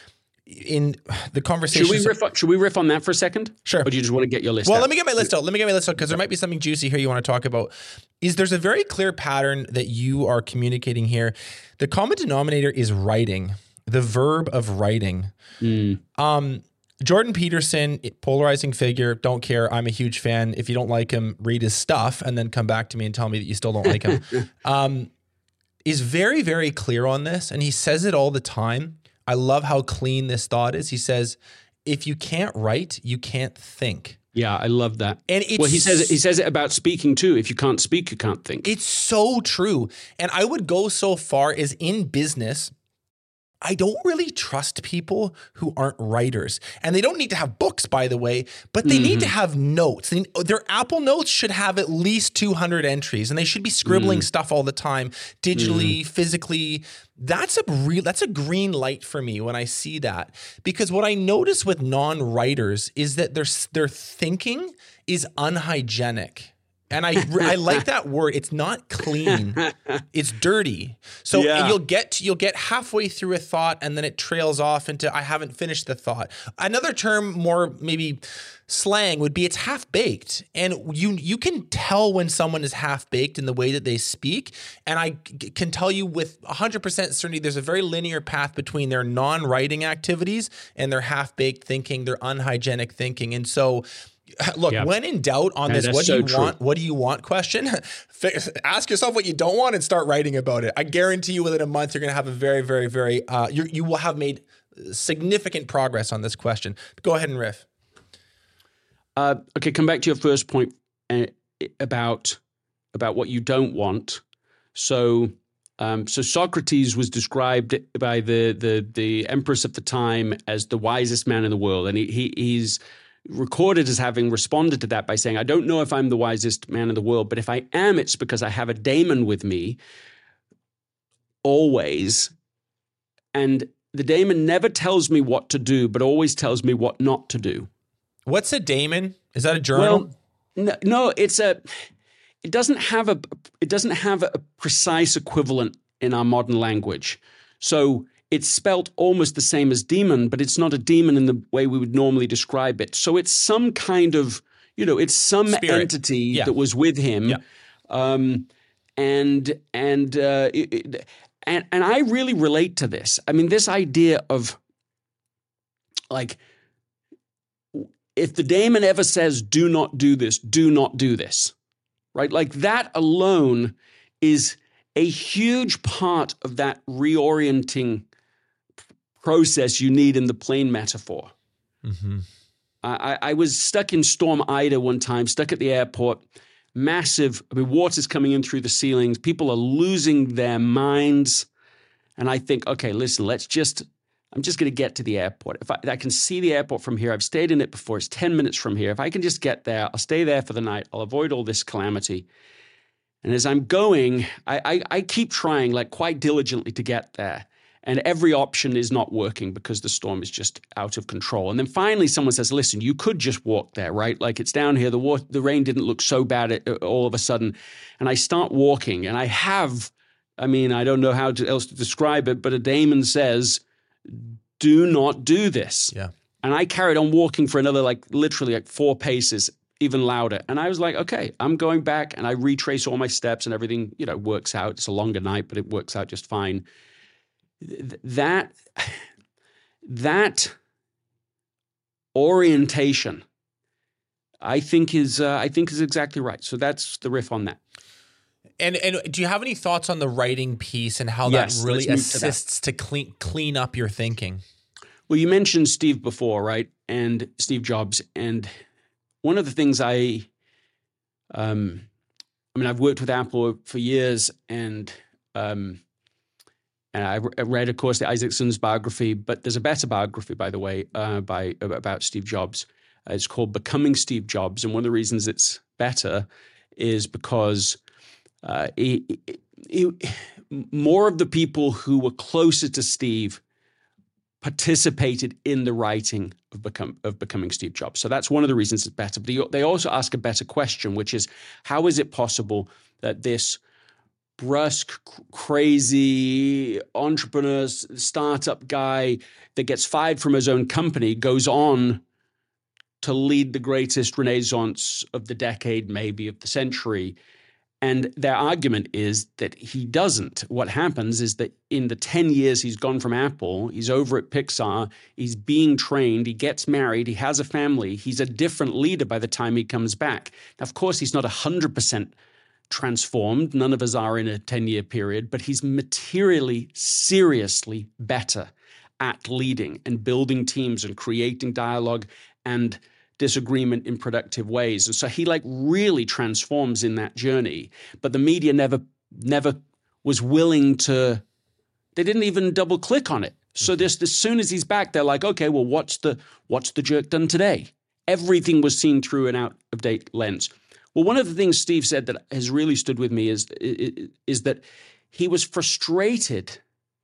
in the conversation. Should we riff on, should we riff on that for a second? Sure. Or do you just want to get your list Well, out? let me get my list out. Let me get my list out because there might be something juicy here you want to talk about. Is there's a very clear pattern that you are communicating here. The common denominator is writing, the verb of writing. Mm. Um, Jordan Peterson, polarizing figure, don't care. I'm a huge fan. If you don't like him, read his stuff and then come back to me and tell me that you still don't like him. um, is very, very clear on this. And he says it all the time. I love how clean this thought is. He says, if you can't write, you can't think. Yeah, I love that. And it's, well, he says it, he says it about speaking too. If you can't speak, you can't think. It's so true. And I would go so far as in business, I don't really trust people who aren't writers. And they don't need to have books, by the way, but they mm-hmm. need to have notes. They, their Apple Notes should have at least two hundred entries, and they should be scribbling mm. stuff all the time, digitally, mm. physically. That's a real, that's a green light for me when I see that. Because what I notice with non-writers is that their, their thinking is unhygienic. And I I like that word. It's not clean. It's dirty. So yeah. you'll get you'll get halfway through a thought and then it trails off into I haven't finished the thought. Another term, more maybe slang, would be it's half baked. And you you can tell when someone is half baked in the way that they speak. And I g- can tell you with one hundred percent certainty there's a very linear path between their non-writing activities and their half baked thinking, their unhygienic thinking. And so look, yeah. when in doubt on yeah, this, what do you so want? True. What do you want question? Ask yourself what you don't want and start writing about it. I guarantee you within a month, you're going to have a very, very, very, uh, you you will have made significant progress on this question. Go ahead and riff. Uh, okay, come back to your first point uh, about, about what you don't want. So, um, so Socrates was described by the, the, the empress of the time as the wisest man in the world. And he, he he's, recorded as having responded to that by saying, I don't know if I'm the wisest man in the world, but if I am, it's because I have a daemon with me always. And the daemon never tells me what to do, but always tells me what not to do. What's a daemon? Is that a journal? Well, no, no, it's a, it doesn't have a, it doesn't have a precise equivalent in our modern language. So it's spelt almost the same as demon, but it's not a demon in the way we would normally describe it. So it's some kind of, you know, it's some Spirit. entity yeah. that was with him. Yeah. Um, and, and, uh, it, it, and, and I really relate to this. I mean, this idea of like, if the daemon ever says, do not do this, do not do this, right? Like that alone is a huge part of that reorienting process you need in the plane metaphor. Mm-hmm. I, I was stuck in Storm Ida one time, stuck at the airport, massive, I mean, water's coming in through the ceilings. People are losing their minds. And I think, okay, listen, let's just, I'm just going to get to the airport. If I, I can see the airport from here, I've stayed in it before, it's ten minutes from here. If I can just get there, I'll stay there for the night. I'll avoid all this calamity. And as I'm going, I, I, I keep trying like quite diligently to get there. And every option is not working because the storm is just out of control. And then finally someone says, listen, you could just walk there, right? Like it's down here. The water, the rain didn't look so bad at, all of a sudden. And I start walking and I have, I mean, I don't know how to, else to describe it, but a daemon says, do not do this. Yeah. And I carried on walking for another, like literally like four paces, even louder. And I was like, okay, I'm going back, and I retrace all my steps and everything, you know, works out. It's a longer night, but it works out just fine. That, that orientation, I think is, uh, I think is exactly right. So that's the riff on that. And and do you have any thoughts on the writing piece and how yes, that really assists to, to clean clean up your thinking? Well, you mentioned Steve before, right? And Steve Jobs. And one of the things I, um, I mean, I've worked with Apple for years, and um, and I read, of course, the Isaacson's biography. But there's a better biography, by the way, uh, by about Steve Jobs. Uh, it's called Becoming Steve Jobs, and one of the reasons it's better is because uh, he, he, more of the people who were closer to Steve participated in the writing of, become, of Becoming Steve Jobs. So that's one of the reasons it's better. But they also ask a better question, which is, how is it possible that this brusque, crazy entrepreneur, startup guy that gets fired from his own company goes on to lead the greatest renaissance of the decade, maybe of the century. And their argument is that he doesn't. What happens is that in the ten years he's gone from Apple, he's over at Pixar, he's being trained, he gets married, he has a family, he's a different leader by the time he comes back. Now, of course, he's not one hundred percent transformed. None of us are in a ten-year period, but he's materially, seriously better at leading and building teams and creating dialogue and disagreement in productive ways. And so he like really transforms in that journey. But the media never, never was willing to, they didn't even double click on it. So this, as soon as he's back, they're like, okay, well, what's the, what's the jerk done today? Everything was seen through an out of date lens. Well, one of the things Steve said that has really stood with me is, is, is that he was frustrated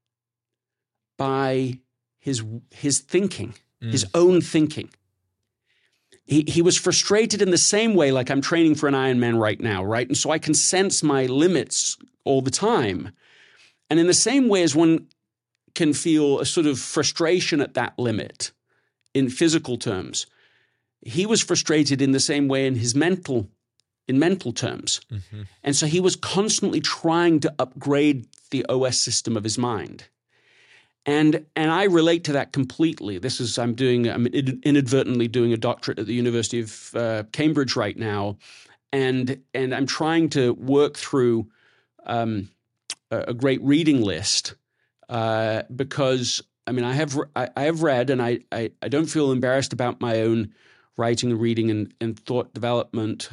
by his, his thinking, mm. his own thinking. He, he was frustrated in the same way, like I'm training for an Ironman right now, right? And so I can sense my limits all the time. And in the same way as one can feel a sort of frustration at that limit in physical terms, he was frustrated in the same way in his mental, in mental terms. Mm-hmm. And so he was constantly trying to upgrade the O S system of his mind. And and I relate to that completely. This is I'm doing I'm inadvertently doing a doctorate at the University of uh, Cambridge right now, and and I'm trying to work through um, a, a great reading list uh, because I mean I have I, I have read and I, I I don't feel embarrassed about my own writing and reading and, and thought development.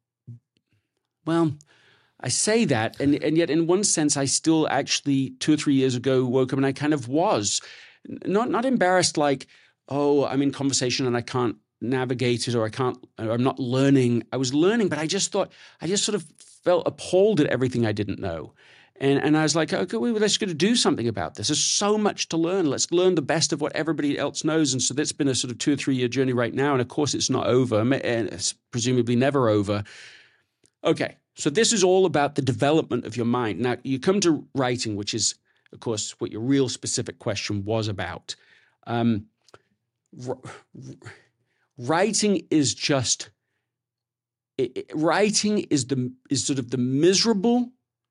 Well, I say that, and, and yet in one sense, I still actually two or three years ago woke up and I kind of was not not embarrassed like, oh, I'm in conversation and I can't navigate it or I can't, or I'm not learning. I was learning, but I just thought, I just sort of felt appalled at everything I didn't know. And and I was like, okay, well, let's go to do something about this. There's so much to learn. Let's learn the best of what everybody else knows. And so that's been a sort of two or three year journey right now. And of course, it's not over, and it's presumably never over. Okay. So this is all about the development of your mind. Now, you come to writing, which is, of course, what your real specific question was about. Um, r- r- writing is just, it, it, writing is the is sort of the miserable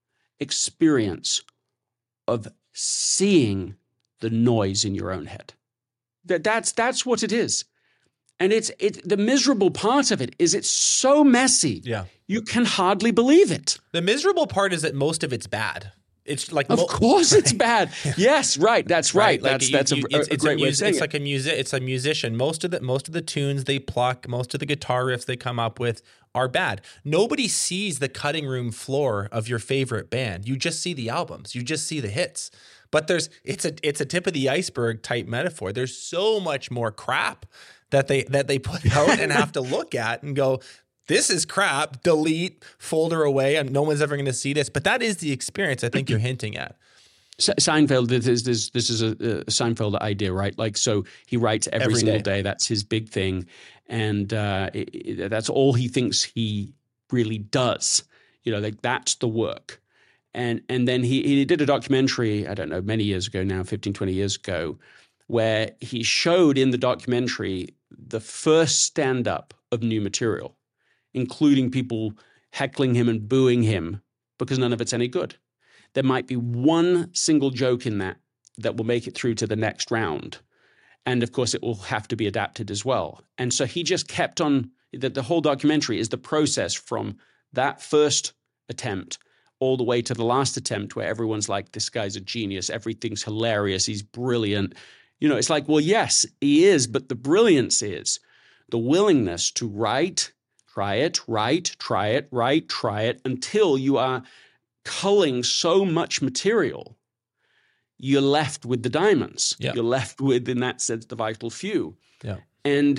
experience of seeing the noise in your own head. That that's that's what it is. And it's it the miserable part of it is it's so messy. Yeah. You can hardly believe it. The miserable part is that most of it's bad. It's like Of mo- course it's bad. Yes, right. That's right. Right, like That's you- that's a, you- a, it's, a it's great a way of mus- saying It's it. like a music. It's a musician. Most of the most of the tunes they pluck, most of the guitar riffs they come up with are bad. Nobody sees the cutting room floor of your favorite band. You just see the albums. You just see the hits. But there's it's a it's a tip of the iceberg type metaphor. There's so much more crap that they that they put out and have to look at and go, this is crap, delete, folder away, and no one's ever going to see this. But that is the experience I think you're hinting at. Seinfeld, this is, this, this is a, a Seinfeld idea, right? Like, so he writes every, Every single day. day. That's his big thing. And uh, it, it, that's all he thinks he really does. You know, like that's the work. And and then he, he did a documentary, I don't know, many years ago now, fifteen, twenty years ago, where he showed in the documentary the first stand-up of new material, including people heckling him and booing him because none of it's any good. There might be one single joke in that that will make it through to the next round. And of course, it will have to be adapted as well. And so he just kept on, that the whole documentary is the process from that first attempt all the way to the last attempt where everyone's like, this guy's a genius. Everything's hilarious. He's brilliant. You know, it's like, well, yes, he is. But the brilliance is the willingness to write, try it, write, try it, write, try it until you are culling so much material, you're left with the diamonds. Yeah. You're left with, in that sense, the vital few. Yeah. And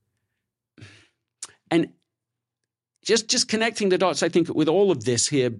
and just just connecting the dots, I think, with all of this here.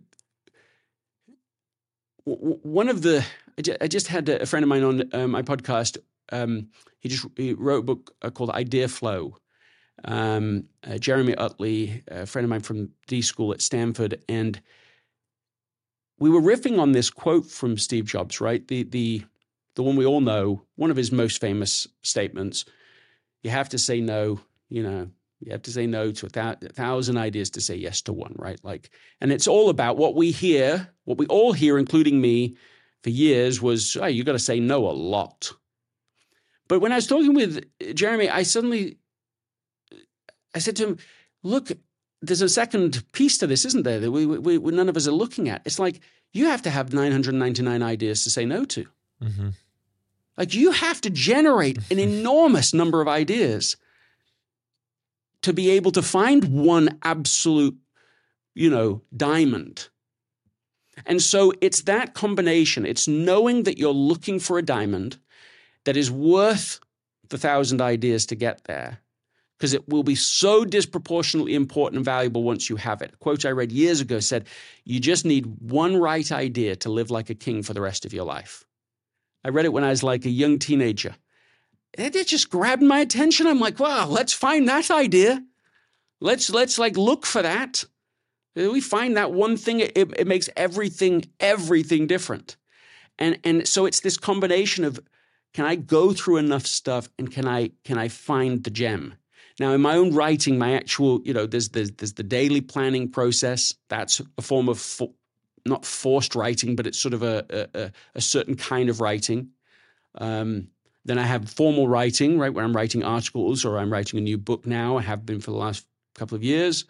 w- One of the, I ju- I just had a friend of mine on uh, my podcast. Um, he just he wrote a book uh, called Idea Flow. Um, uh, Jeremy Utley, a friend of mine from D School at Stanford, and we were riffing on this quote from Steve Jobs, right? The the the one we all know, one of his most famous statements. You have to say no, you know, you have to say no to a, th- a thousand ideas to say yes to one, right? Like, and it's all about what we hear, what we all hear, including me, for years was, oh, you got to say no a lot. But when I was talking with Jeremy, I suddenly, I said to him, look, there's a second piece to this, isn't there, that we, we, we none of us are looking at. It's like, you have to have nine hundred ninety-nine ideas to say no to. Mm-hmm. Like, you have to generate an enormous number of ideas to be able to find one absolute, you know, diamond. And so it's that combination. It's knowing that you're looking for a diamond that is worth the thousand ideas to get there, because it will be so disproportionately important and valuable once you have it. A quote I read years ago said, you just need one right idea to live like a king for the rest of your life. I read it when I was like a young teenager. And it just grabbed my attention. I'm like, wow, let's find that idea. Let's let's like look for that. We find that one thing, it, it makes everything, everything different. And and so it's this combination of, can I go through enough stuff and can I can I find the gem? Now, in my own writing, my actual, you know, there's there's, there's the daily planning process. That's a form of fo- not forced writing, but it's sort of a a, a certain kind of writing. Um, then I have formal writing, right, where I'm writing articles or I'm writing a new book now. I have been for the last couple of years.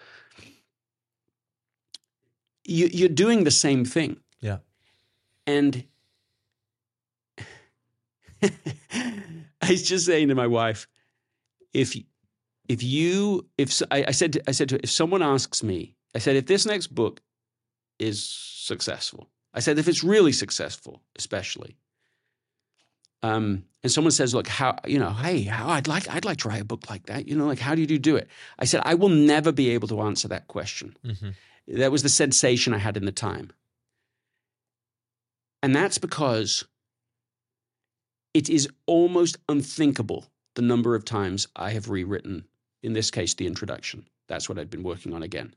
You, you're doing the same thing. Yeah. And I was just saying to my wife, if if you if I, I said to, I said to her, if someone asks me, I said, if this next book is successful, I said, if it's really successful, especially, um, and someone says, look, how, you know, hey, how I'd like I'd like to write a book like that, you know, like how do you do it? I said, I will never be able to answer that question. Mm-hmm. That was the sensation I had in the time, and that's because it is almost unthinkable the number of times I have rewritten, in this case, the introduction. That's what I've been working on again.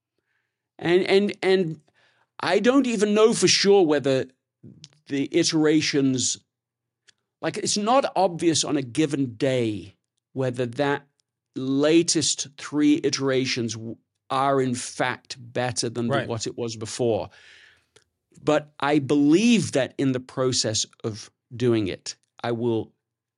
And and and I don't even know for sure whether the iterations, like it's not obvious on a given day whether that latest three iterations are in fact better than right. the, what it was before. But I believe that in the process of doing it, I will,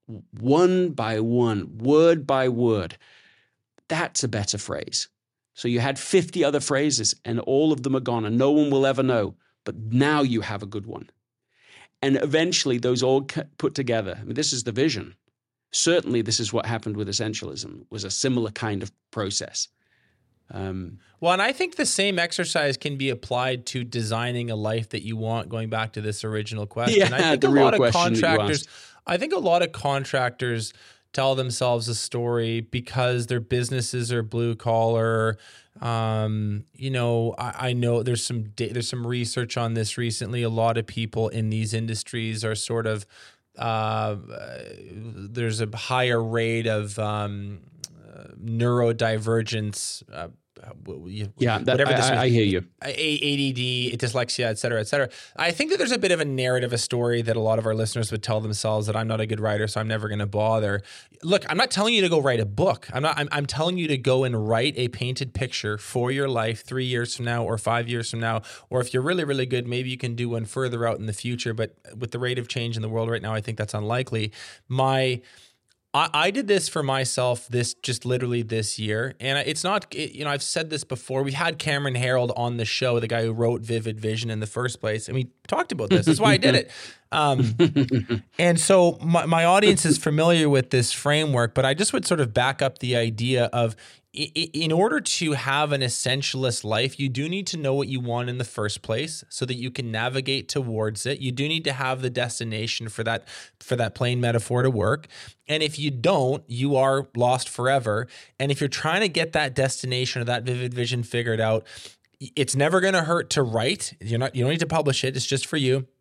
one by one, word by word, that's a better phrase. So you had fifty other phrases and all of them are gone and no one will ever know, but now you have a good one. And eventually those all put together. I mean, this is the vision. Certainly this is what happened with Essentialism, was a similar kind of process. Um, well, and I think the same exercise can be applied to designing a life that you want, going back to this original question. Yeah, I think the a real lot of question contractors, I think a lot of contractors tell themselves a story because their businesses are blue collar. Um, you know, I, I know there's some da- there's some research on this recently. A lot of people in these industries are sort of uh, there's a higher rate of um, uh, neurodivergence. Uh, yeah, that, whatever this I, I hear you. A D D, dyslexia, et cetera, et cetera. I think that there's a bit of a narrative, a story that a lot of our listeners would tell themselves that I'm not a good writer, so I'm never going to bother. Look, I'm not telling you to go write a book. I'm not. I'm, I'm telling you to go and write a painted picture for your life three years from now or five years from now. Or if you're really, really good, maybe you can do one further out in the future. But with the rate of change in the world right now, I think that's unlikely. My I, I did this for myself this just literally this year. And it's not, it, you know, I've said this before. We had Cameron Herold on the show, the guy who wrote Vivid Vision in the first place. And we talked about this. That's why I did it. Um, and so my, my audience is familiar with this framework, but I just would sort of back up the idea of, in order to have an essentialist life, you do need to know what you want in the first place so that you can navigate towards it. You do need to have the destination for that, for that plane metaphor to work. And if you don't, you are lost forever. And if you're trying to get that destination or that vivid vision figured out, it's never going to hurt to write. You're not, you don't need to publish it. It's just for you.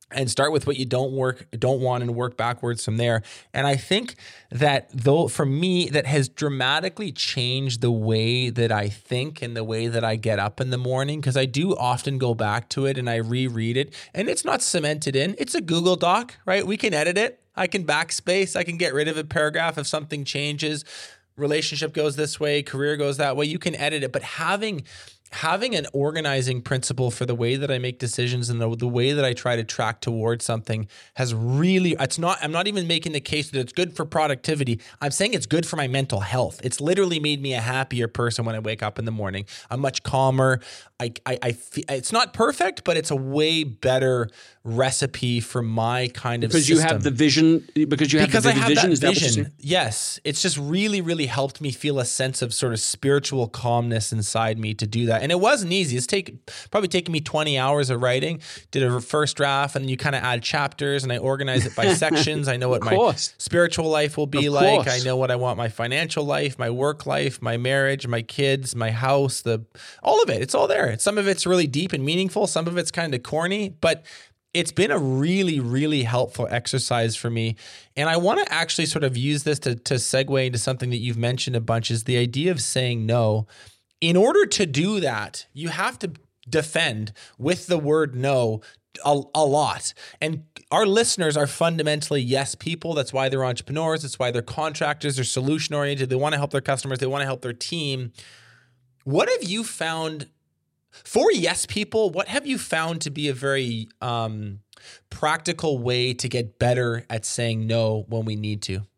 and start with what you don't work, don't want, and work backwards from there. And I think that though for me, that has dramatically changed the way that I think and the way that I get up in the morning, because I do often go back to it and I reread it, and it's not cemented in. It's a Google Doc, right? We can edit it. I can backspace. I can get rid of a paragraph if something changes. Relationship goes this way, career goes that way. You can edit it, but having having an organizing principle for the way that I make decisions and the, the way that I try to track towards something has really, it's not, I'm not even making the case that it's good for productivity. I'm saying it's good for my mental health. It's literally made me a happier person when I wake up in the morning. I'm much calmer. I, I, I feel, it's not perfect, but it's a way better recipe for my kind of because system. you have the vision, because you have because the I have vision. that Is that what you're vision. saying? Yes. It's just really, really helped me feel a sense of sort of spiritual calmness inside me to do that. And it wasn't easy. It's take, probably taken me twenty hours of writing, did a first draft, and you kind of add chapters and I organize it by sections. I know what my spiritual life will be Of like. course. I know what I want my financial life, my work life, my marriage, my kids, my house, the all of it. It's all there. Some of it's really deep and meaningful. Some of it's kind of corny, but it's been a really, really helpful exercise for me. And I want to actually sort of use this to, to segue into something that you've mentioned a bunch, is the idea of saying no. In order to do that, you have to defend with the word no a, a lot. And our listeners are fundamentally yes people. That's why they're entrepreneurs. That's why they're contractors. They're solution oriented. They want to help their customers. They want to help their team. What have you found for yes people? What have you found to be a very um, practical way to get better at saying no when we need to?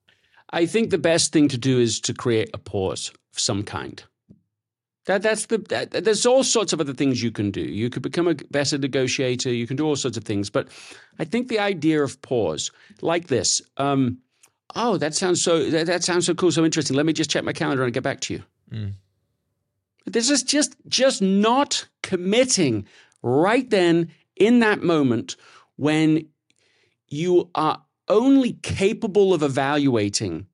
I think the best thing to do is to create a pause of some kind. That that's the that, there's all sorts of other things you can do. You could become a better negotiator. You can do all sorts of things. But I think the idea of pause, like this, um, oh, that sounds so that, that sounds so cool, so interesting. Let me just check my calendar and get back to you. Mm. This is just just not committing right then in that moment when you are only capable of evaluating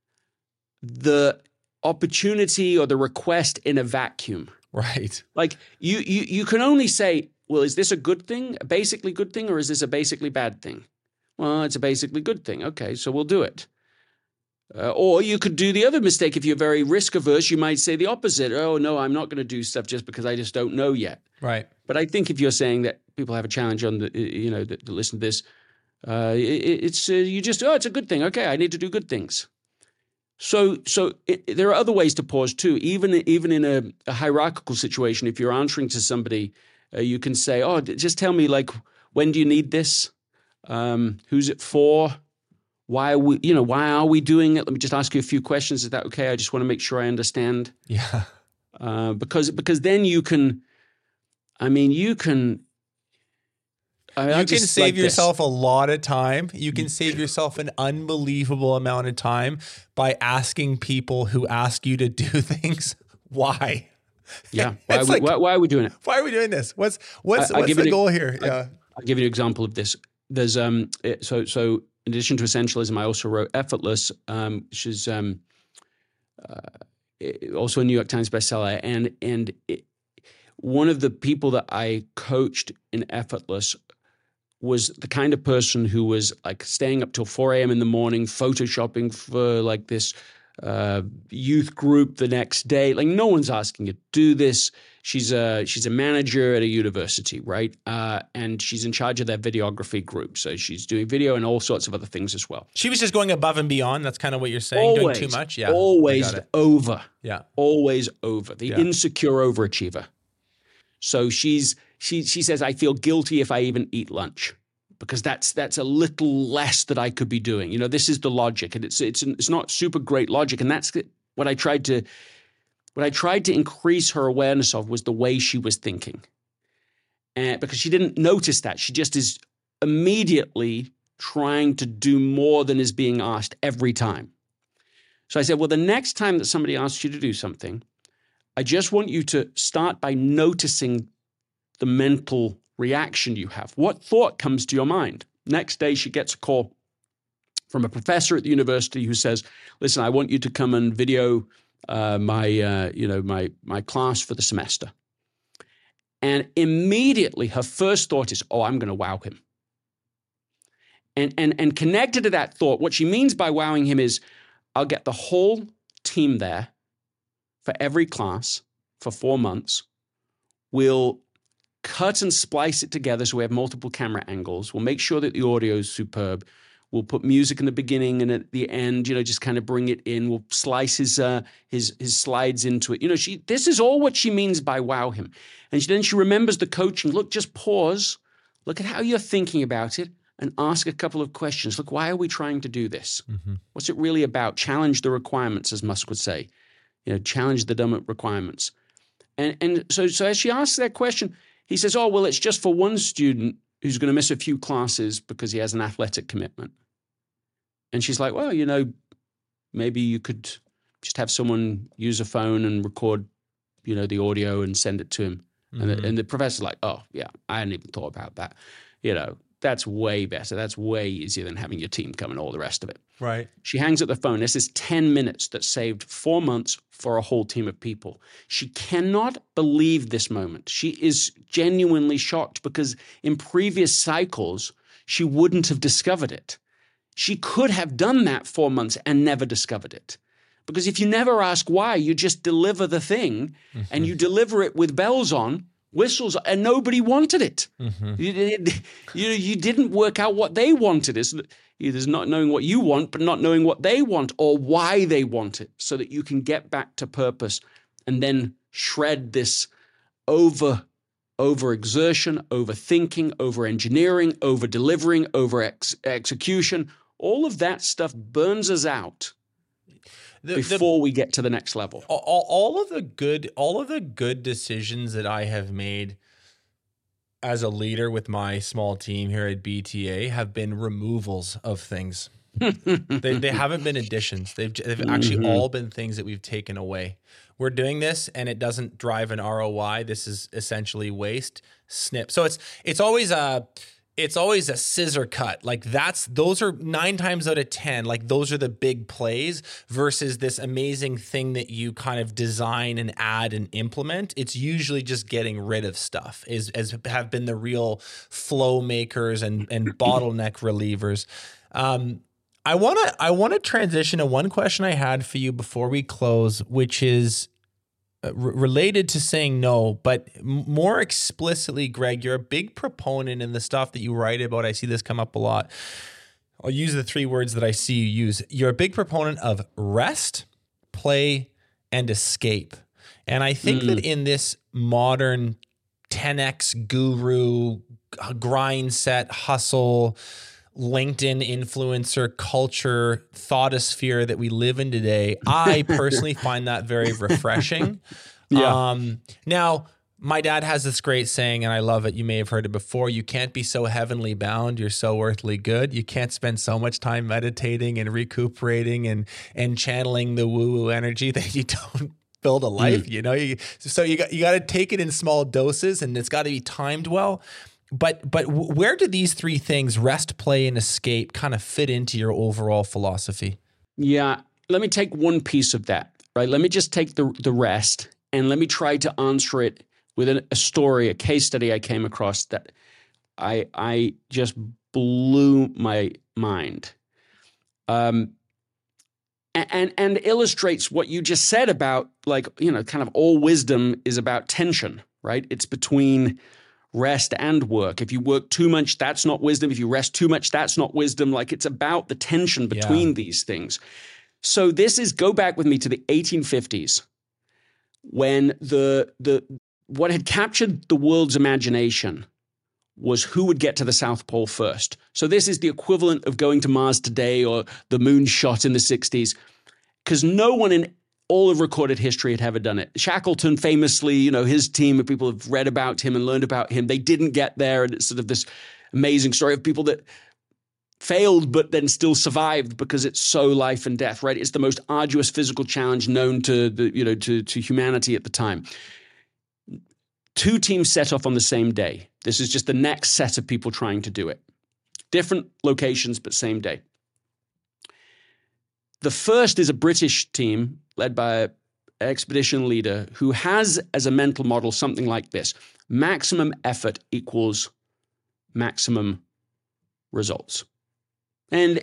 the opportunity or the request in a vacuum. Right. Like you, you, you can only say, well, is this a good thing, a basically good thing, or is this a basically bad thing? Well, it's a basically good thing. Okay, so we'll do it. Uh, or you could do the other mistake. If you're very risk averse, you might say the opposite. Oh, no, I'm not going to do stuff just because I just don't know yet. Right. But I think if you're saying that people have a challenge on the, you know, that listen to this, uh, it, it's uh, you just, oh, it's a good thing. Okay, I need to do good things. So, so it, there are other ways to pause too. Even even in a, a hierarchical situation, if you're answering to somebody, uh, you can say, "Oh, just tell me, like, when do you need this? Um, who's it for? Why are we, you know, why are we doing it? Let me just ask you a few questions. Is that okay? I just want to make sure I understand." Yeah. Uh, because because then you can, I mean, you can. I mean, you can save like yourself this. a lot of time. You can save yourself an unbelievable amount of time by asking people who ask you to do things why. Yeah. Why are, we, like, why, why are we doing it? Why are we doing this? What's what's I, what's the goal a, here? I, yeah. I'll give you an example of this. There's um it, so so in addition to Essentialism, I also wrote Effortless, um, which is um uh, also a New York Times bestseller, and and it, one of the people that I coached in Effortless was the kind of person who was like staying up till four a.m. in the morning, photoshopping for like this uh, youth group the next day. Like no one's asking you to do this. She's a she's a manager at a university, right? Uh, and she's in charge of their videography group. So she's doing video and all sorts of other things as well. She was just going above and beyond. That's kind of what you're saying. Always, doing too much. Yeah, always over. Yeah, always over. The yeah. insecure overachiever. So she's she she says, I feel guilty if I even eat lunch, because that's that's a little less that I could be doing. You know, this is the logic, and it's it's it's not super great logic, and that's what I tried to what I tried to increase her awareness of was the way she was thinking, and because she didn't notice that, she just is immediately trying to do more than is being asked every time. So I said, well, the next time that somebody asks you to do something, I just want you to start by noticing the mental reaction you have. What thought comes to your mind? Next day, she gets a call from a professor at the university who says, listen, I want you to come and video uh, my, uh, you know, my, my class for the semester. And immediately her first thought is, oh, I'm going to wow him. And, and, and connected to that thought, what she means by wowing him is, I'll get the whole team there for every class for four months. We'll cut and splice it together so we have multiple camera angles. We'll make sure that the audio is superb. We'll put music in the beginning and at the end, you know, just kind of bring it in. We'll slice his uh, his his slides into it. You know, she this is all what she means by wow him. And she, then she remembers the coaching. Look, just pause. Look at how you're thinking about it and ask a couple of questions. Look, why are we trying to do this? Mm-hmm. What's it really about? Challenge the requirements, as Musk would say. You know, challenge the dumb requirements. And and so so as she asks that question, he says, oh, well, it's just for one student who's going to miss a few classes because he has an athletic commitment. And she's like, well, you know, maybe you could just have someone use a phone and record, you know, the audio and send it to him. Mm-hmm. And, the, and the professor's like, oh, yeah, I hadn't even thought about that. You know, that's way better. That's way easier than having your team come and all the rest of it. Right. She hangs up the phone. This is ten minutes that saved four months for a whole team of people. She cannot believe this moment. She is genuinely shocked because in previous cycles, she wouldn't have discovered it. She could have done that four months and never discovered it. Because if you never ask why, you just deliver the thing mm-hmm. and you deliver it with bells on, whistles, and nobody wanted it. Mm-hmm. You, you, you didn't work out what they wanted. It's, it's not knowing what you want, but not knowing what they want or why they want it so that you can get back to purpose and then shred this over overexertion, overthinking, over-engineering, over-delivering, over-execution. All of that stuff burns us out the, before the, we get to the next level. All, all of the good, all of the good decisions that I have made as a leader with my small team here at B T A have been removals of things. they, they haven't been additions. They've, they've mm-hmm. actually all been things that we've taken away. We're doing this and it doesn't drive an R O I. This is essentially waste. Snip. So it's it's always a it's always a scissor cut. Like that's those are nine times out of ten. Like those are the big plays versus this amazing thing that you kind of design and add and implement. It's usually just getting rid of stuff. Is as have been the real flow makers and and bottleneck relievers. Um, I want to I want to transition to one question I had for you before we close, which is r- related to saying no, but more explicitly, Greg, you're a big proponent in the stuff that you write about. I see this come up a lot. I'll use the three words that I see you use. You're a big proponent of rest, play, and escape. And I think mm. that in this modern ten X guru, grind set, hustle, LinkedIn influencer culture, thoughtosphere that we live in today, I personally find that very refreshing. Yeah. Um, now, my dad has this great saying, and I love it. You may have heard it before. You can't be so heavenly bound. You're so earthly good. You can't spend so much time meditating and recuperating and and channeling the woo-woo energy that you don't build a life. Mm. You know, you, so you got you got to take it in small doses, and it's got to be timed well. But but where do these three things, rest, play, and escape, kind of fit into your overall philosophy? Yeah, let me take one piece of that, right? Let me just take the the rest and let me try to answer it with a, a story, a case study I came across that I I just blew my mind, um, and, and and illustrates what you just said about, like, you know, kind of all wisdom is about tension, right? It's between rest and work. If you work too much, that's not wisdom. If you rest too much, that's not wisdom. Like, it's about the tension between yeah. these things. So this is, go back with me to the eighteen fifties when the the what had captured the world's imagination was who would get to the South Pole first. So this is the equivalent of going to Mars today or the moon shot in the sixties, because no one in all of recorded history had ever done it. Shackleton famously, you know, his team of people have read about him and learned about him. They didn't get there. And it's sort of this amazing story of people that failed but then still survived because it's so life and death, right? It's the most arduous physical challenge known to the, you know, to, to humanity at the time. Two teams set off on the same day. This is just the next set of people trying to do it. Different locations, but same day. The first is a British team led by an expedition leader who has as a mental model something like this: maximum effort equals maximum results. And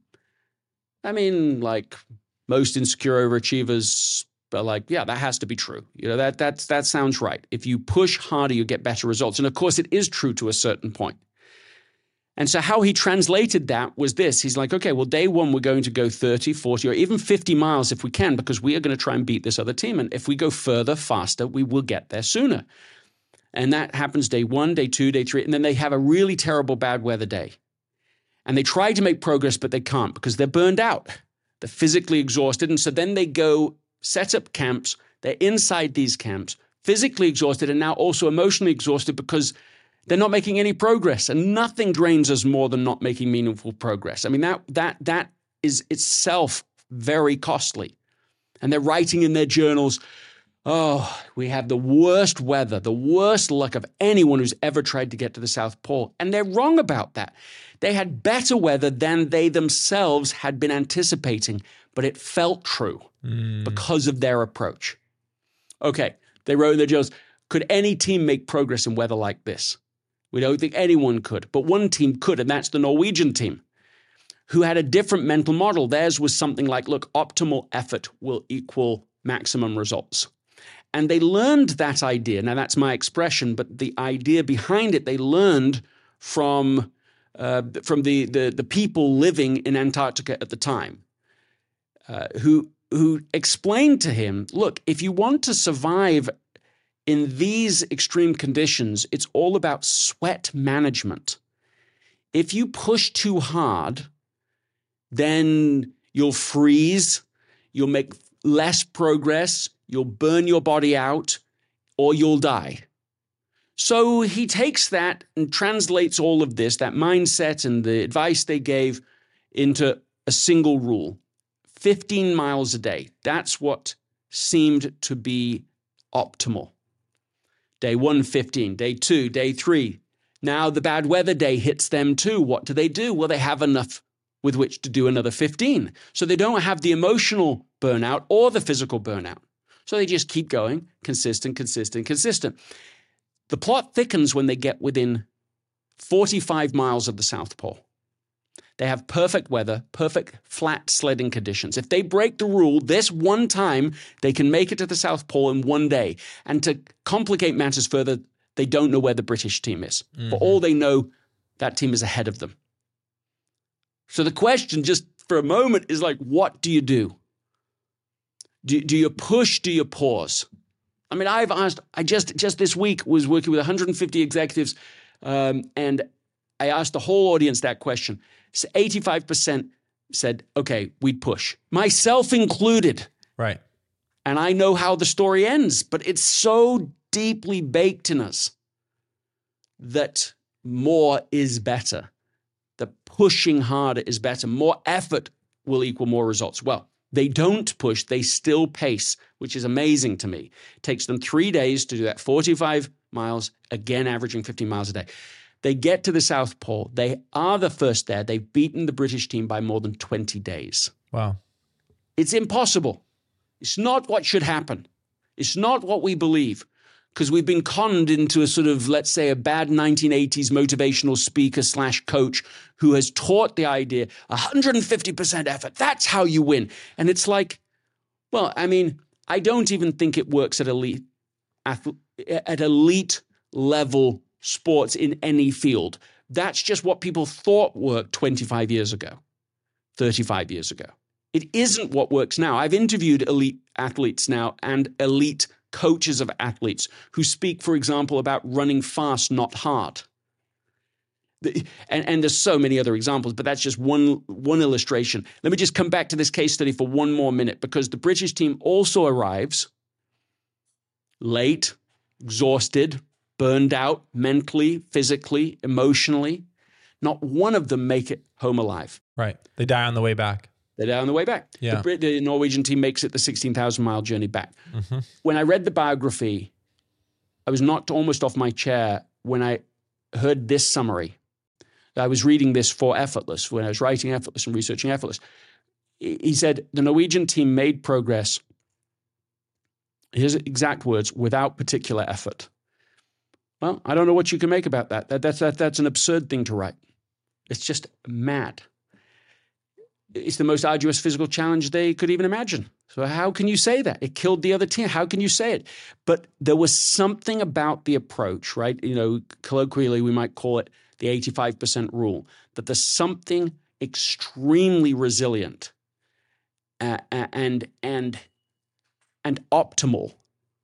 I mean, like most insecure overachievers are like, yeah, that has to be true. You know, that that's that sounds right. If you push harder, you get better results. And of course, it is true to a certain point. And so how he translated that was this. He's like, okay, well, day one, we're going to go thirty, forty, or even fifty miles if we can, because we are going to try and beat this other team. And if we go further, faster, we will get there sooner. And that happens day one, day two, day three. And then they have a really terrible bad weather day. And they try to make progress, but they can't because they're burned out. They're physically exhausted. And so then they go set up camps. They're inside these camps, physically exhausted and now also emotionally exhausted because they're not making any progress. And nothing drains us more than not making meaningful progress. I mean, that that that is itself very costly. And they're writing in their journals, oh, we have the worst weather, the worst luck of anyone who's ever tried to get to the South Pole. And they're wrong about that. They had better weather than they themselves had been anticipating, but it felt true mm. because of their approach. Okay, they wrote in their journals, could any team make progress in weather like this? We don't think anyone could, but one team could, and that's the Norwegian team, who had a different mental model. Theirs was something like, look, optimal effort will equal maximum results. And they learned that idea. Now, that's my expression, but the idea behind it, they learned from, uh, from the, the, the people living in Antarctica at the time, uh, who, who explained to him, look, if you want to survive in these extreme conditions, it's all about sweat management. If you push too hard, then you'll freeze, you'll make less progress, you'll burn your body out, or you'll die. So he takes that and translates all of this, that mindset and the advice they gave, into a single rule. fifteen miles a day. That's what seemed to be optimal. Day one, fifteen. Day two, day three. Now the bad weather day hits them too. What do they do? Well, they have enough with which to do another fifteen. So they don't have the emotional burnout or the physical burnout. So they just keep going, consistent, consistent, consistent. The plot thickens when they get within forty-five miles of the South Pole. They have perfect weather, perfect flat sledding conditions. If they break the rule this one time, they can make it to the South Pole in one day. And to complicate matters further, they don't know where the British team is. Mm-hmm. For all they know, that team is ahead of them. So the question, just for a moment, is like, what do you do? Do, do you push? Do you pause? I mean, I've asked, I just, just this week was working with one hundred fifty executives, um, and I asked the whole audience that question. So eighty-five percent said, okay, we'd push, myself included. Right. And I know how the story ends, but it's so deeply baked in us that more is better. The pushing harder is better. More effort will equal more results. Well, they don't push, they still pace, which is amazing to me. It takes them three days to do that forty-five miles, again, averaging fifteen miles a day. They get to the South Pole. They are the first there. They've beaten the British team by more than twenty days. Wow. It's impossible. It's not what should happen. It's not what we believe, because we've been conned into a sort of, let's say, a bad nineteen eighties motivational speaker slash coach who has taught the idea, one hundred fifty percent effort, that's how you win. And it's like, well, I mean, I don't even think it works at elite, at elite level sports in any field. That's just what people thought worked twenty-five years ago, thirty-five years ago. It isn't what works now. I've interviewed elite athletes now and elite coaches of athletes who speak, for example, about running fast, not hard. And, and there's so many other examples, but that's just one, one illustration. Let me just come back to this case study for one more minute, because the British team also arrives late, exhausted, burned out mentally, physically, emotionally. Not one of them make it home alive. Right. They die on the way back. They die on the way back. Yeah. The, Brit- the Norwegian team makes it the sixteen thousand mile journey back. Mm-hmm. When I read the biography, I was knocked almost off my chair when I heard this summary. I was reading this for Effortless, when I was writing Effortless and researching Effortless. He said, the Norwegian team made progress, his exact words, without particular effort. Well, I don't know what you can make about that. that, that's, that that's an absurd thing to write. It's just mad. it's the most arduous physical challenge they could even imagine. So how can you say that? It killed the other team. How can you say it? But there was something about the approach, right? You know, colloquially, we might call it the eighty-five percent rule, that there's something extremely resilient uh, and, and, and optimal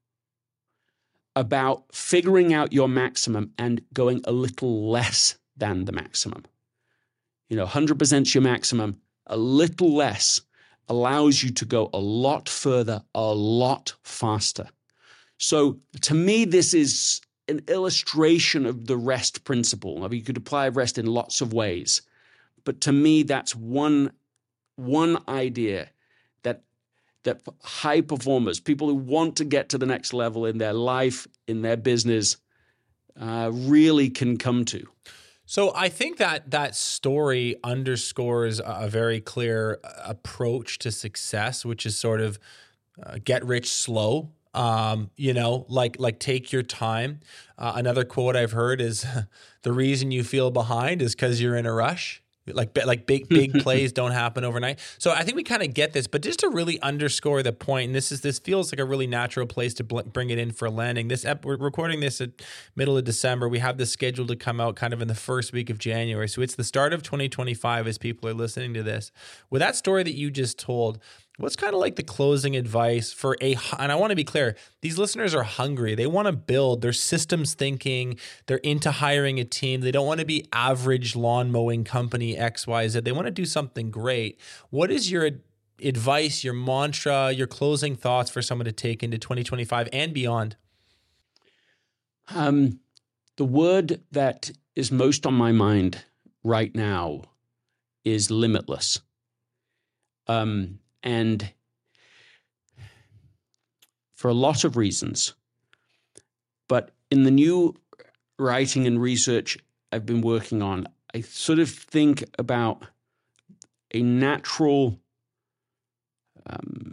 about figuring out your maximum and going a little less than the maximum. You know, one hundred percent is your maximum. A little less allows you to go a lot further, a lot faster. So to me, this is an illustration of the REST principle. I mean, you could apply REST in lots of ways. But to me, that's one, one idea that, that high performers, people who want to get to the next level in their life, in their business, uh, really can come to. So I think that that story underscores a very clear approach to success, which is sort of uh, get rich slow. Um, you know, like like take your time. Uh, another quote I've heard is, "The reason you feel behind is because you're in a rush." Like like big big plays don't happen overnight. So I think we kind of get this, but just to really underscore the point, and this is this feels like a really natural place to bl- bring it in for landing. This ep- we're recording this at middle of December. We have this scheduled to come out kind of in the first week of January. So it's the start of twenty twenty-five as people are listening to this. With that story that you just told, what's kind of like the closing advice for a, and I want to be clear, these listeners are hungry. They want to build, they're systems thinking, they're into hiring a team. They don't want to be average lawn mowing company X Y Z. They want to do something great. What is your advice, your mantra, your closing thoughts for someone to take into twenty twenty-five and beyond? Um, the word that is most on my mind right now is limitless. Um, And for a lot of reasons, but in the new writing and research I've been working on, I sort of think about a natural um,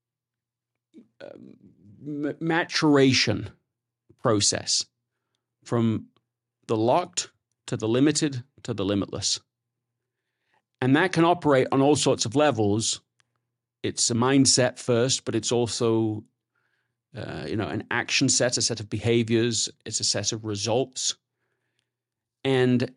uh, maturation process from the locked to the limited to the limitless. And that can operate on all sorts of levels. It's a mindset first, but it's also, uh, you know, an action set, a set of behaviors. It's a set of results. And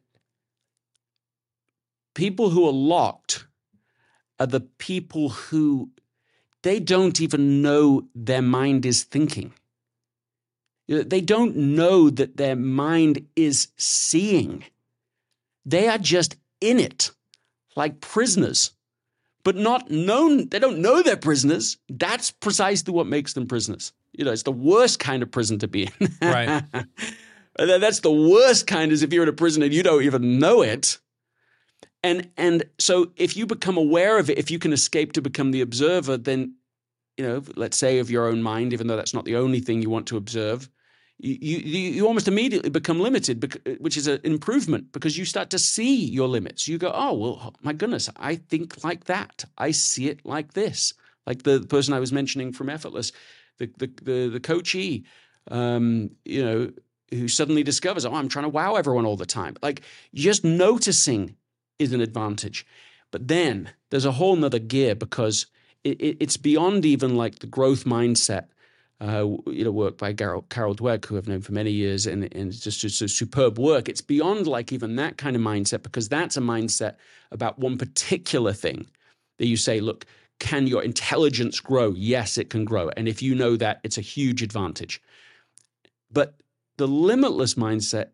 people who are locked are the people who they don't even know their mind is thinking. They don't know that their mind is seeing. They are just in it, like prisoners. But not known, they don't know they're prisoners. That's precisely what makes them prisoners. You know, it's the worst kind of prison to be in. Right. That's the worst kind, is if you're in a prison and you don't even know it. And and so if you become aware of it, if you can escape to become the observer, then, you know, let's say of your own mind, even though that's not the only thing you want to observe, you you, you almost immediately become limited, which is an improvement because you start to see your limits. You go, oh, well, my goodness, I think like that. I see it like this. Like the person I was mentioning from Effortless, the the the, the coachee, um, you know, who suddenly discovers, oh, I'm trying to wow everyone all the time. Like just noticing is an advantage. But then there's a whole nother gear because it, it, it's beyond even like the growth mindset. Uh, you know, work by Carol, Carol Dweck, who I've known for many years, and, and it's just, just a superb work. It's beyond like even that kind of mindset, because that's a mindset about one particular thing that you say, look, can your intelligence grow? Yes, it can grow. And if you know that, it's a huge advantage. But the limitless mindset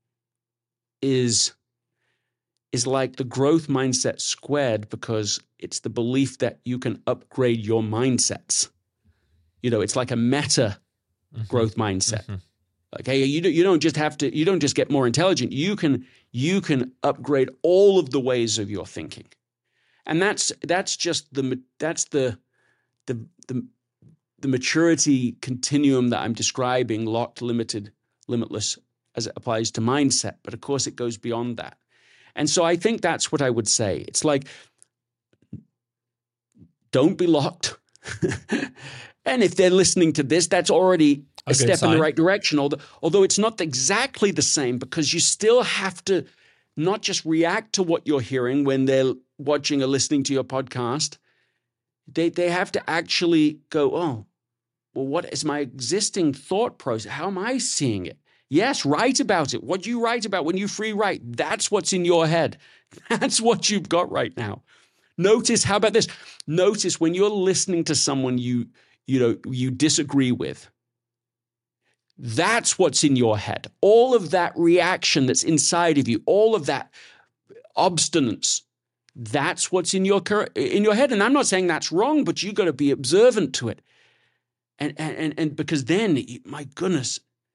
is, is like the growth mindset squared, because it's the belief that you can upgrade your mindsets. You know, it's like a meta mm-hmm. growth mindset. Mm-hmm. Okay, you don't, you don't just have to, you don't just get more intelligent. You can you can upgrade all of the ways of your thinking, and that's that's just the that's the the the, the maturity continuum that I'm describing: locked, limited, limitless, as it applies to mindset. But of course, it goes beyond that. And so I think that's what I would say. It's like, don't be locked. And if they're listening to this, that's already a, a step sign in the right direction. Although, although it's not exactly the same, because you still have to not just react to what you're hearing when they're watching or listening to your podcast, they they have to actually go, oh, well, what is my existing thought process? How am I seeing it? Yes, write about it. What you write about when you free write, that's what's in your head. That's what you've got right now. Notice, how about this? Notice when you're listening to someone you, you know, you disagree with, that's what's in your head. All of that reaction that's inside of you, all of that obstinance, that's what's in your in your head. And I'm not saying that's wrong, but you got to be observant to it. And, and, and because then, my goodness,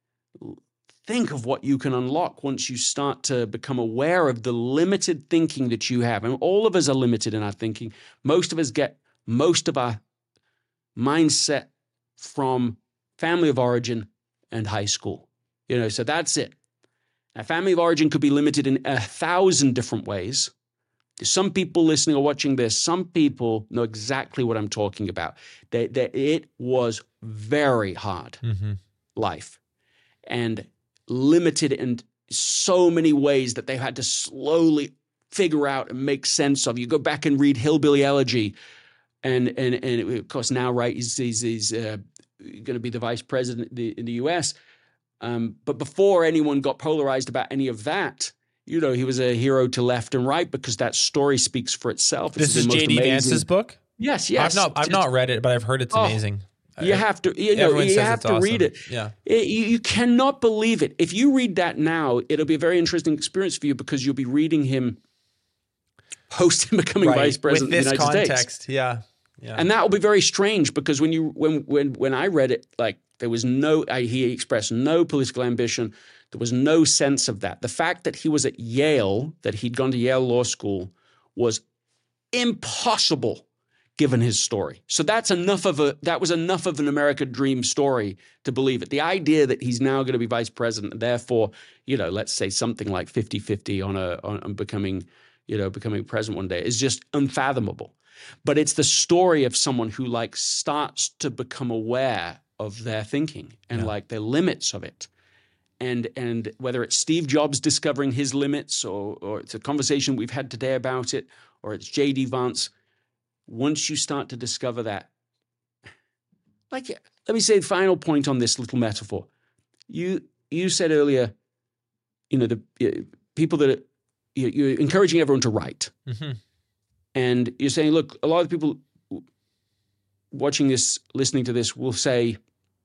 think of what you can unlock once you start to become aware of the limited thinking that you have. And all of us are limited in our thinking. Most of us get most of our mindset from family of origin and high school. You know, so that's it. Now, family of origin could be limited in a thousand different ways. Some people listening or watching this, some people know exactly what I'm talking about. They, they, it was very hard mm-hmm. life and limited in so many ways that they had to slowly figure out and make sense of. You go back and read Hillbilly Elegy, and and and of course now, right, he's he's, he's uh, going to be the vice president in the, in the U S. Um, but before anyone got polarized about any of that, you know, he was a hero to left and right because that story speaks for itself. This is J D Vance's book? Yes, yes. I've not I've not read it, but I've heard it's oh, amazing. You have to, you know, you have to awesome. read it. Yeah, it, you, you cannot believe it. If you read that now, it'll be a very interesting experience for you because you'll be reading him post him becoming right. vice president With this of the United context. States. Yeah, yeah. And that will be very strange because when you when when when I read it, like there was no, I, he expressed no political ambition. There was no sense of that. The fact that he was at Yale, that he'd gone to Yale Law School, was impossible given his story. So that's enough of a, that was enough of an American dream story to believe it. The idea that he's now going to be vice president, and therefore, you know, let's say something like fifty-fifty on a, on, on becoming, you know, becoming president one day is just unfathomable. But it's the story of someone who like starts to become aware of their thinking and yeah. like the limits of it. And and whether it's Steve Jobs discovering his limits or or it's a conversation we've had today about it, or it's J D Vance, once you start to discover that, like, let me say the final point on this little metaphor. You you said earlier, you know, the uh, people that are, you, you're encouraging everyone to write. Mm-hmm. And you're saying, look, a lot of people watching this, listening to this will say,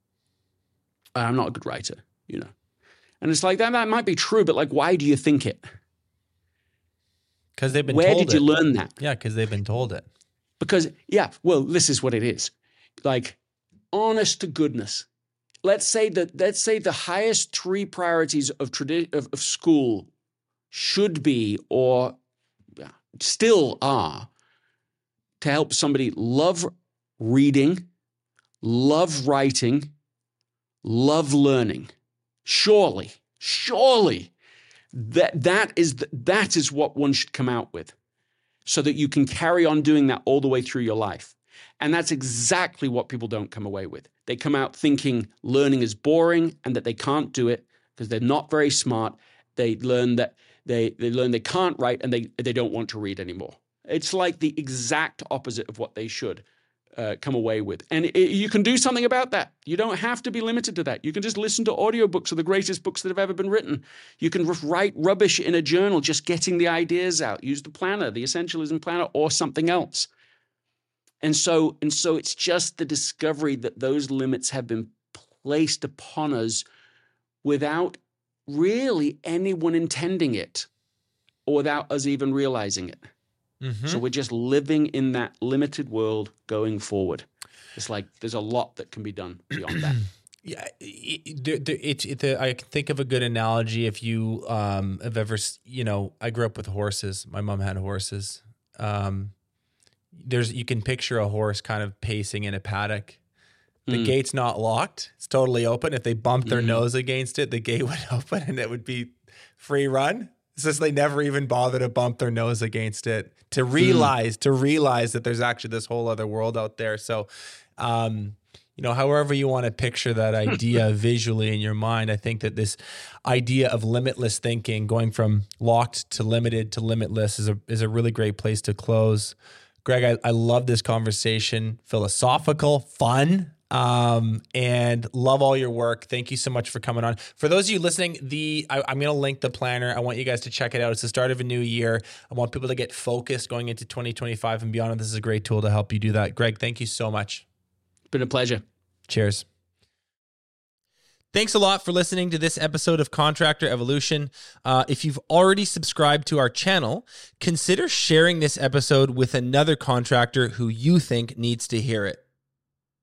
I'm not a good writer, you know. And it's like, that, that might be true, but like, why do you think it? Because they've been Where told did it. you learn that? Yeah, because they've been told it. Because, yeah, well, this is what it is. Like, honest to goodness. Let's say that, let's say the highest three priorities of, tradi- of, of school should be, or still are, to help somebody love reading, love writing, love learning. Surely, surely, that that is the, that is what one should come out with, so that you can carry on doing that all the way through your life. And that's exactly what people don't come away with. They come out thinking learning is boring and that they can't do it because they're not very smart. They learn that they they learn they can't write and they they don't want to read anymore. It's like the exact opposite of what they should uh, come away with. And it, you can do something about that. You don't have to be limited to that. You can just listen to audiobooks of the greatest books that have ever been written. You can write rubbish in a journal, just getting the ideas out. Use the planner, the Essentialism Planner, or something else. And so, and so it's just the discovery that those limits have been placed upon us without really anyone intending it, or without us even realizing it. Mm-hmm. So we're just living in that limited world going forward. It's like there's a lot that can be done beyond that. Yeah, it, it, it, it, the, I can think of a good analogy. If you um, have ever, you know, I grew up with horses. My mom had horses. Um, there's you can picture a horse kind of pacing in a paddock. The mm. gate's not locked. It's totally open. If they bumped their mm. nose against it, the gate would open and it would be free run. It's just they never even bother to bump their nose against it to realize, mm. to realize that there's actually this whole other world out there. So, um, you know, however you want to picture that idea visually in your mind, I think that this idea of limitless thinking, going from locked to limited to limitless, is a is a really great place to close. Greg, I, I love this conversation. Philosophical, fun. Um, and love all your work. Thank you so much for coming on. For those of you listening, the I, I'm going to link the planner. I want you guys to check it out. It's the start of a new year. I want people to get focused going into twenty twenty-five and beyond. And this is a great tool to help you do that. Greg, thank you so much. It's been a pleasure. Cheers. Thanks a lot for listening to this episode of Contractor Evolution. Uh, if you've already subscribed to our channel, consider sharing this episode with another contractor who you think needs to hear it.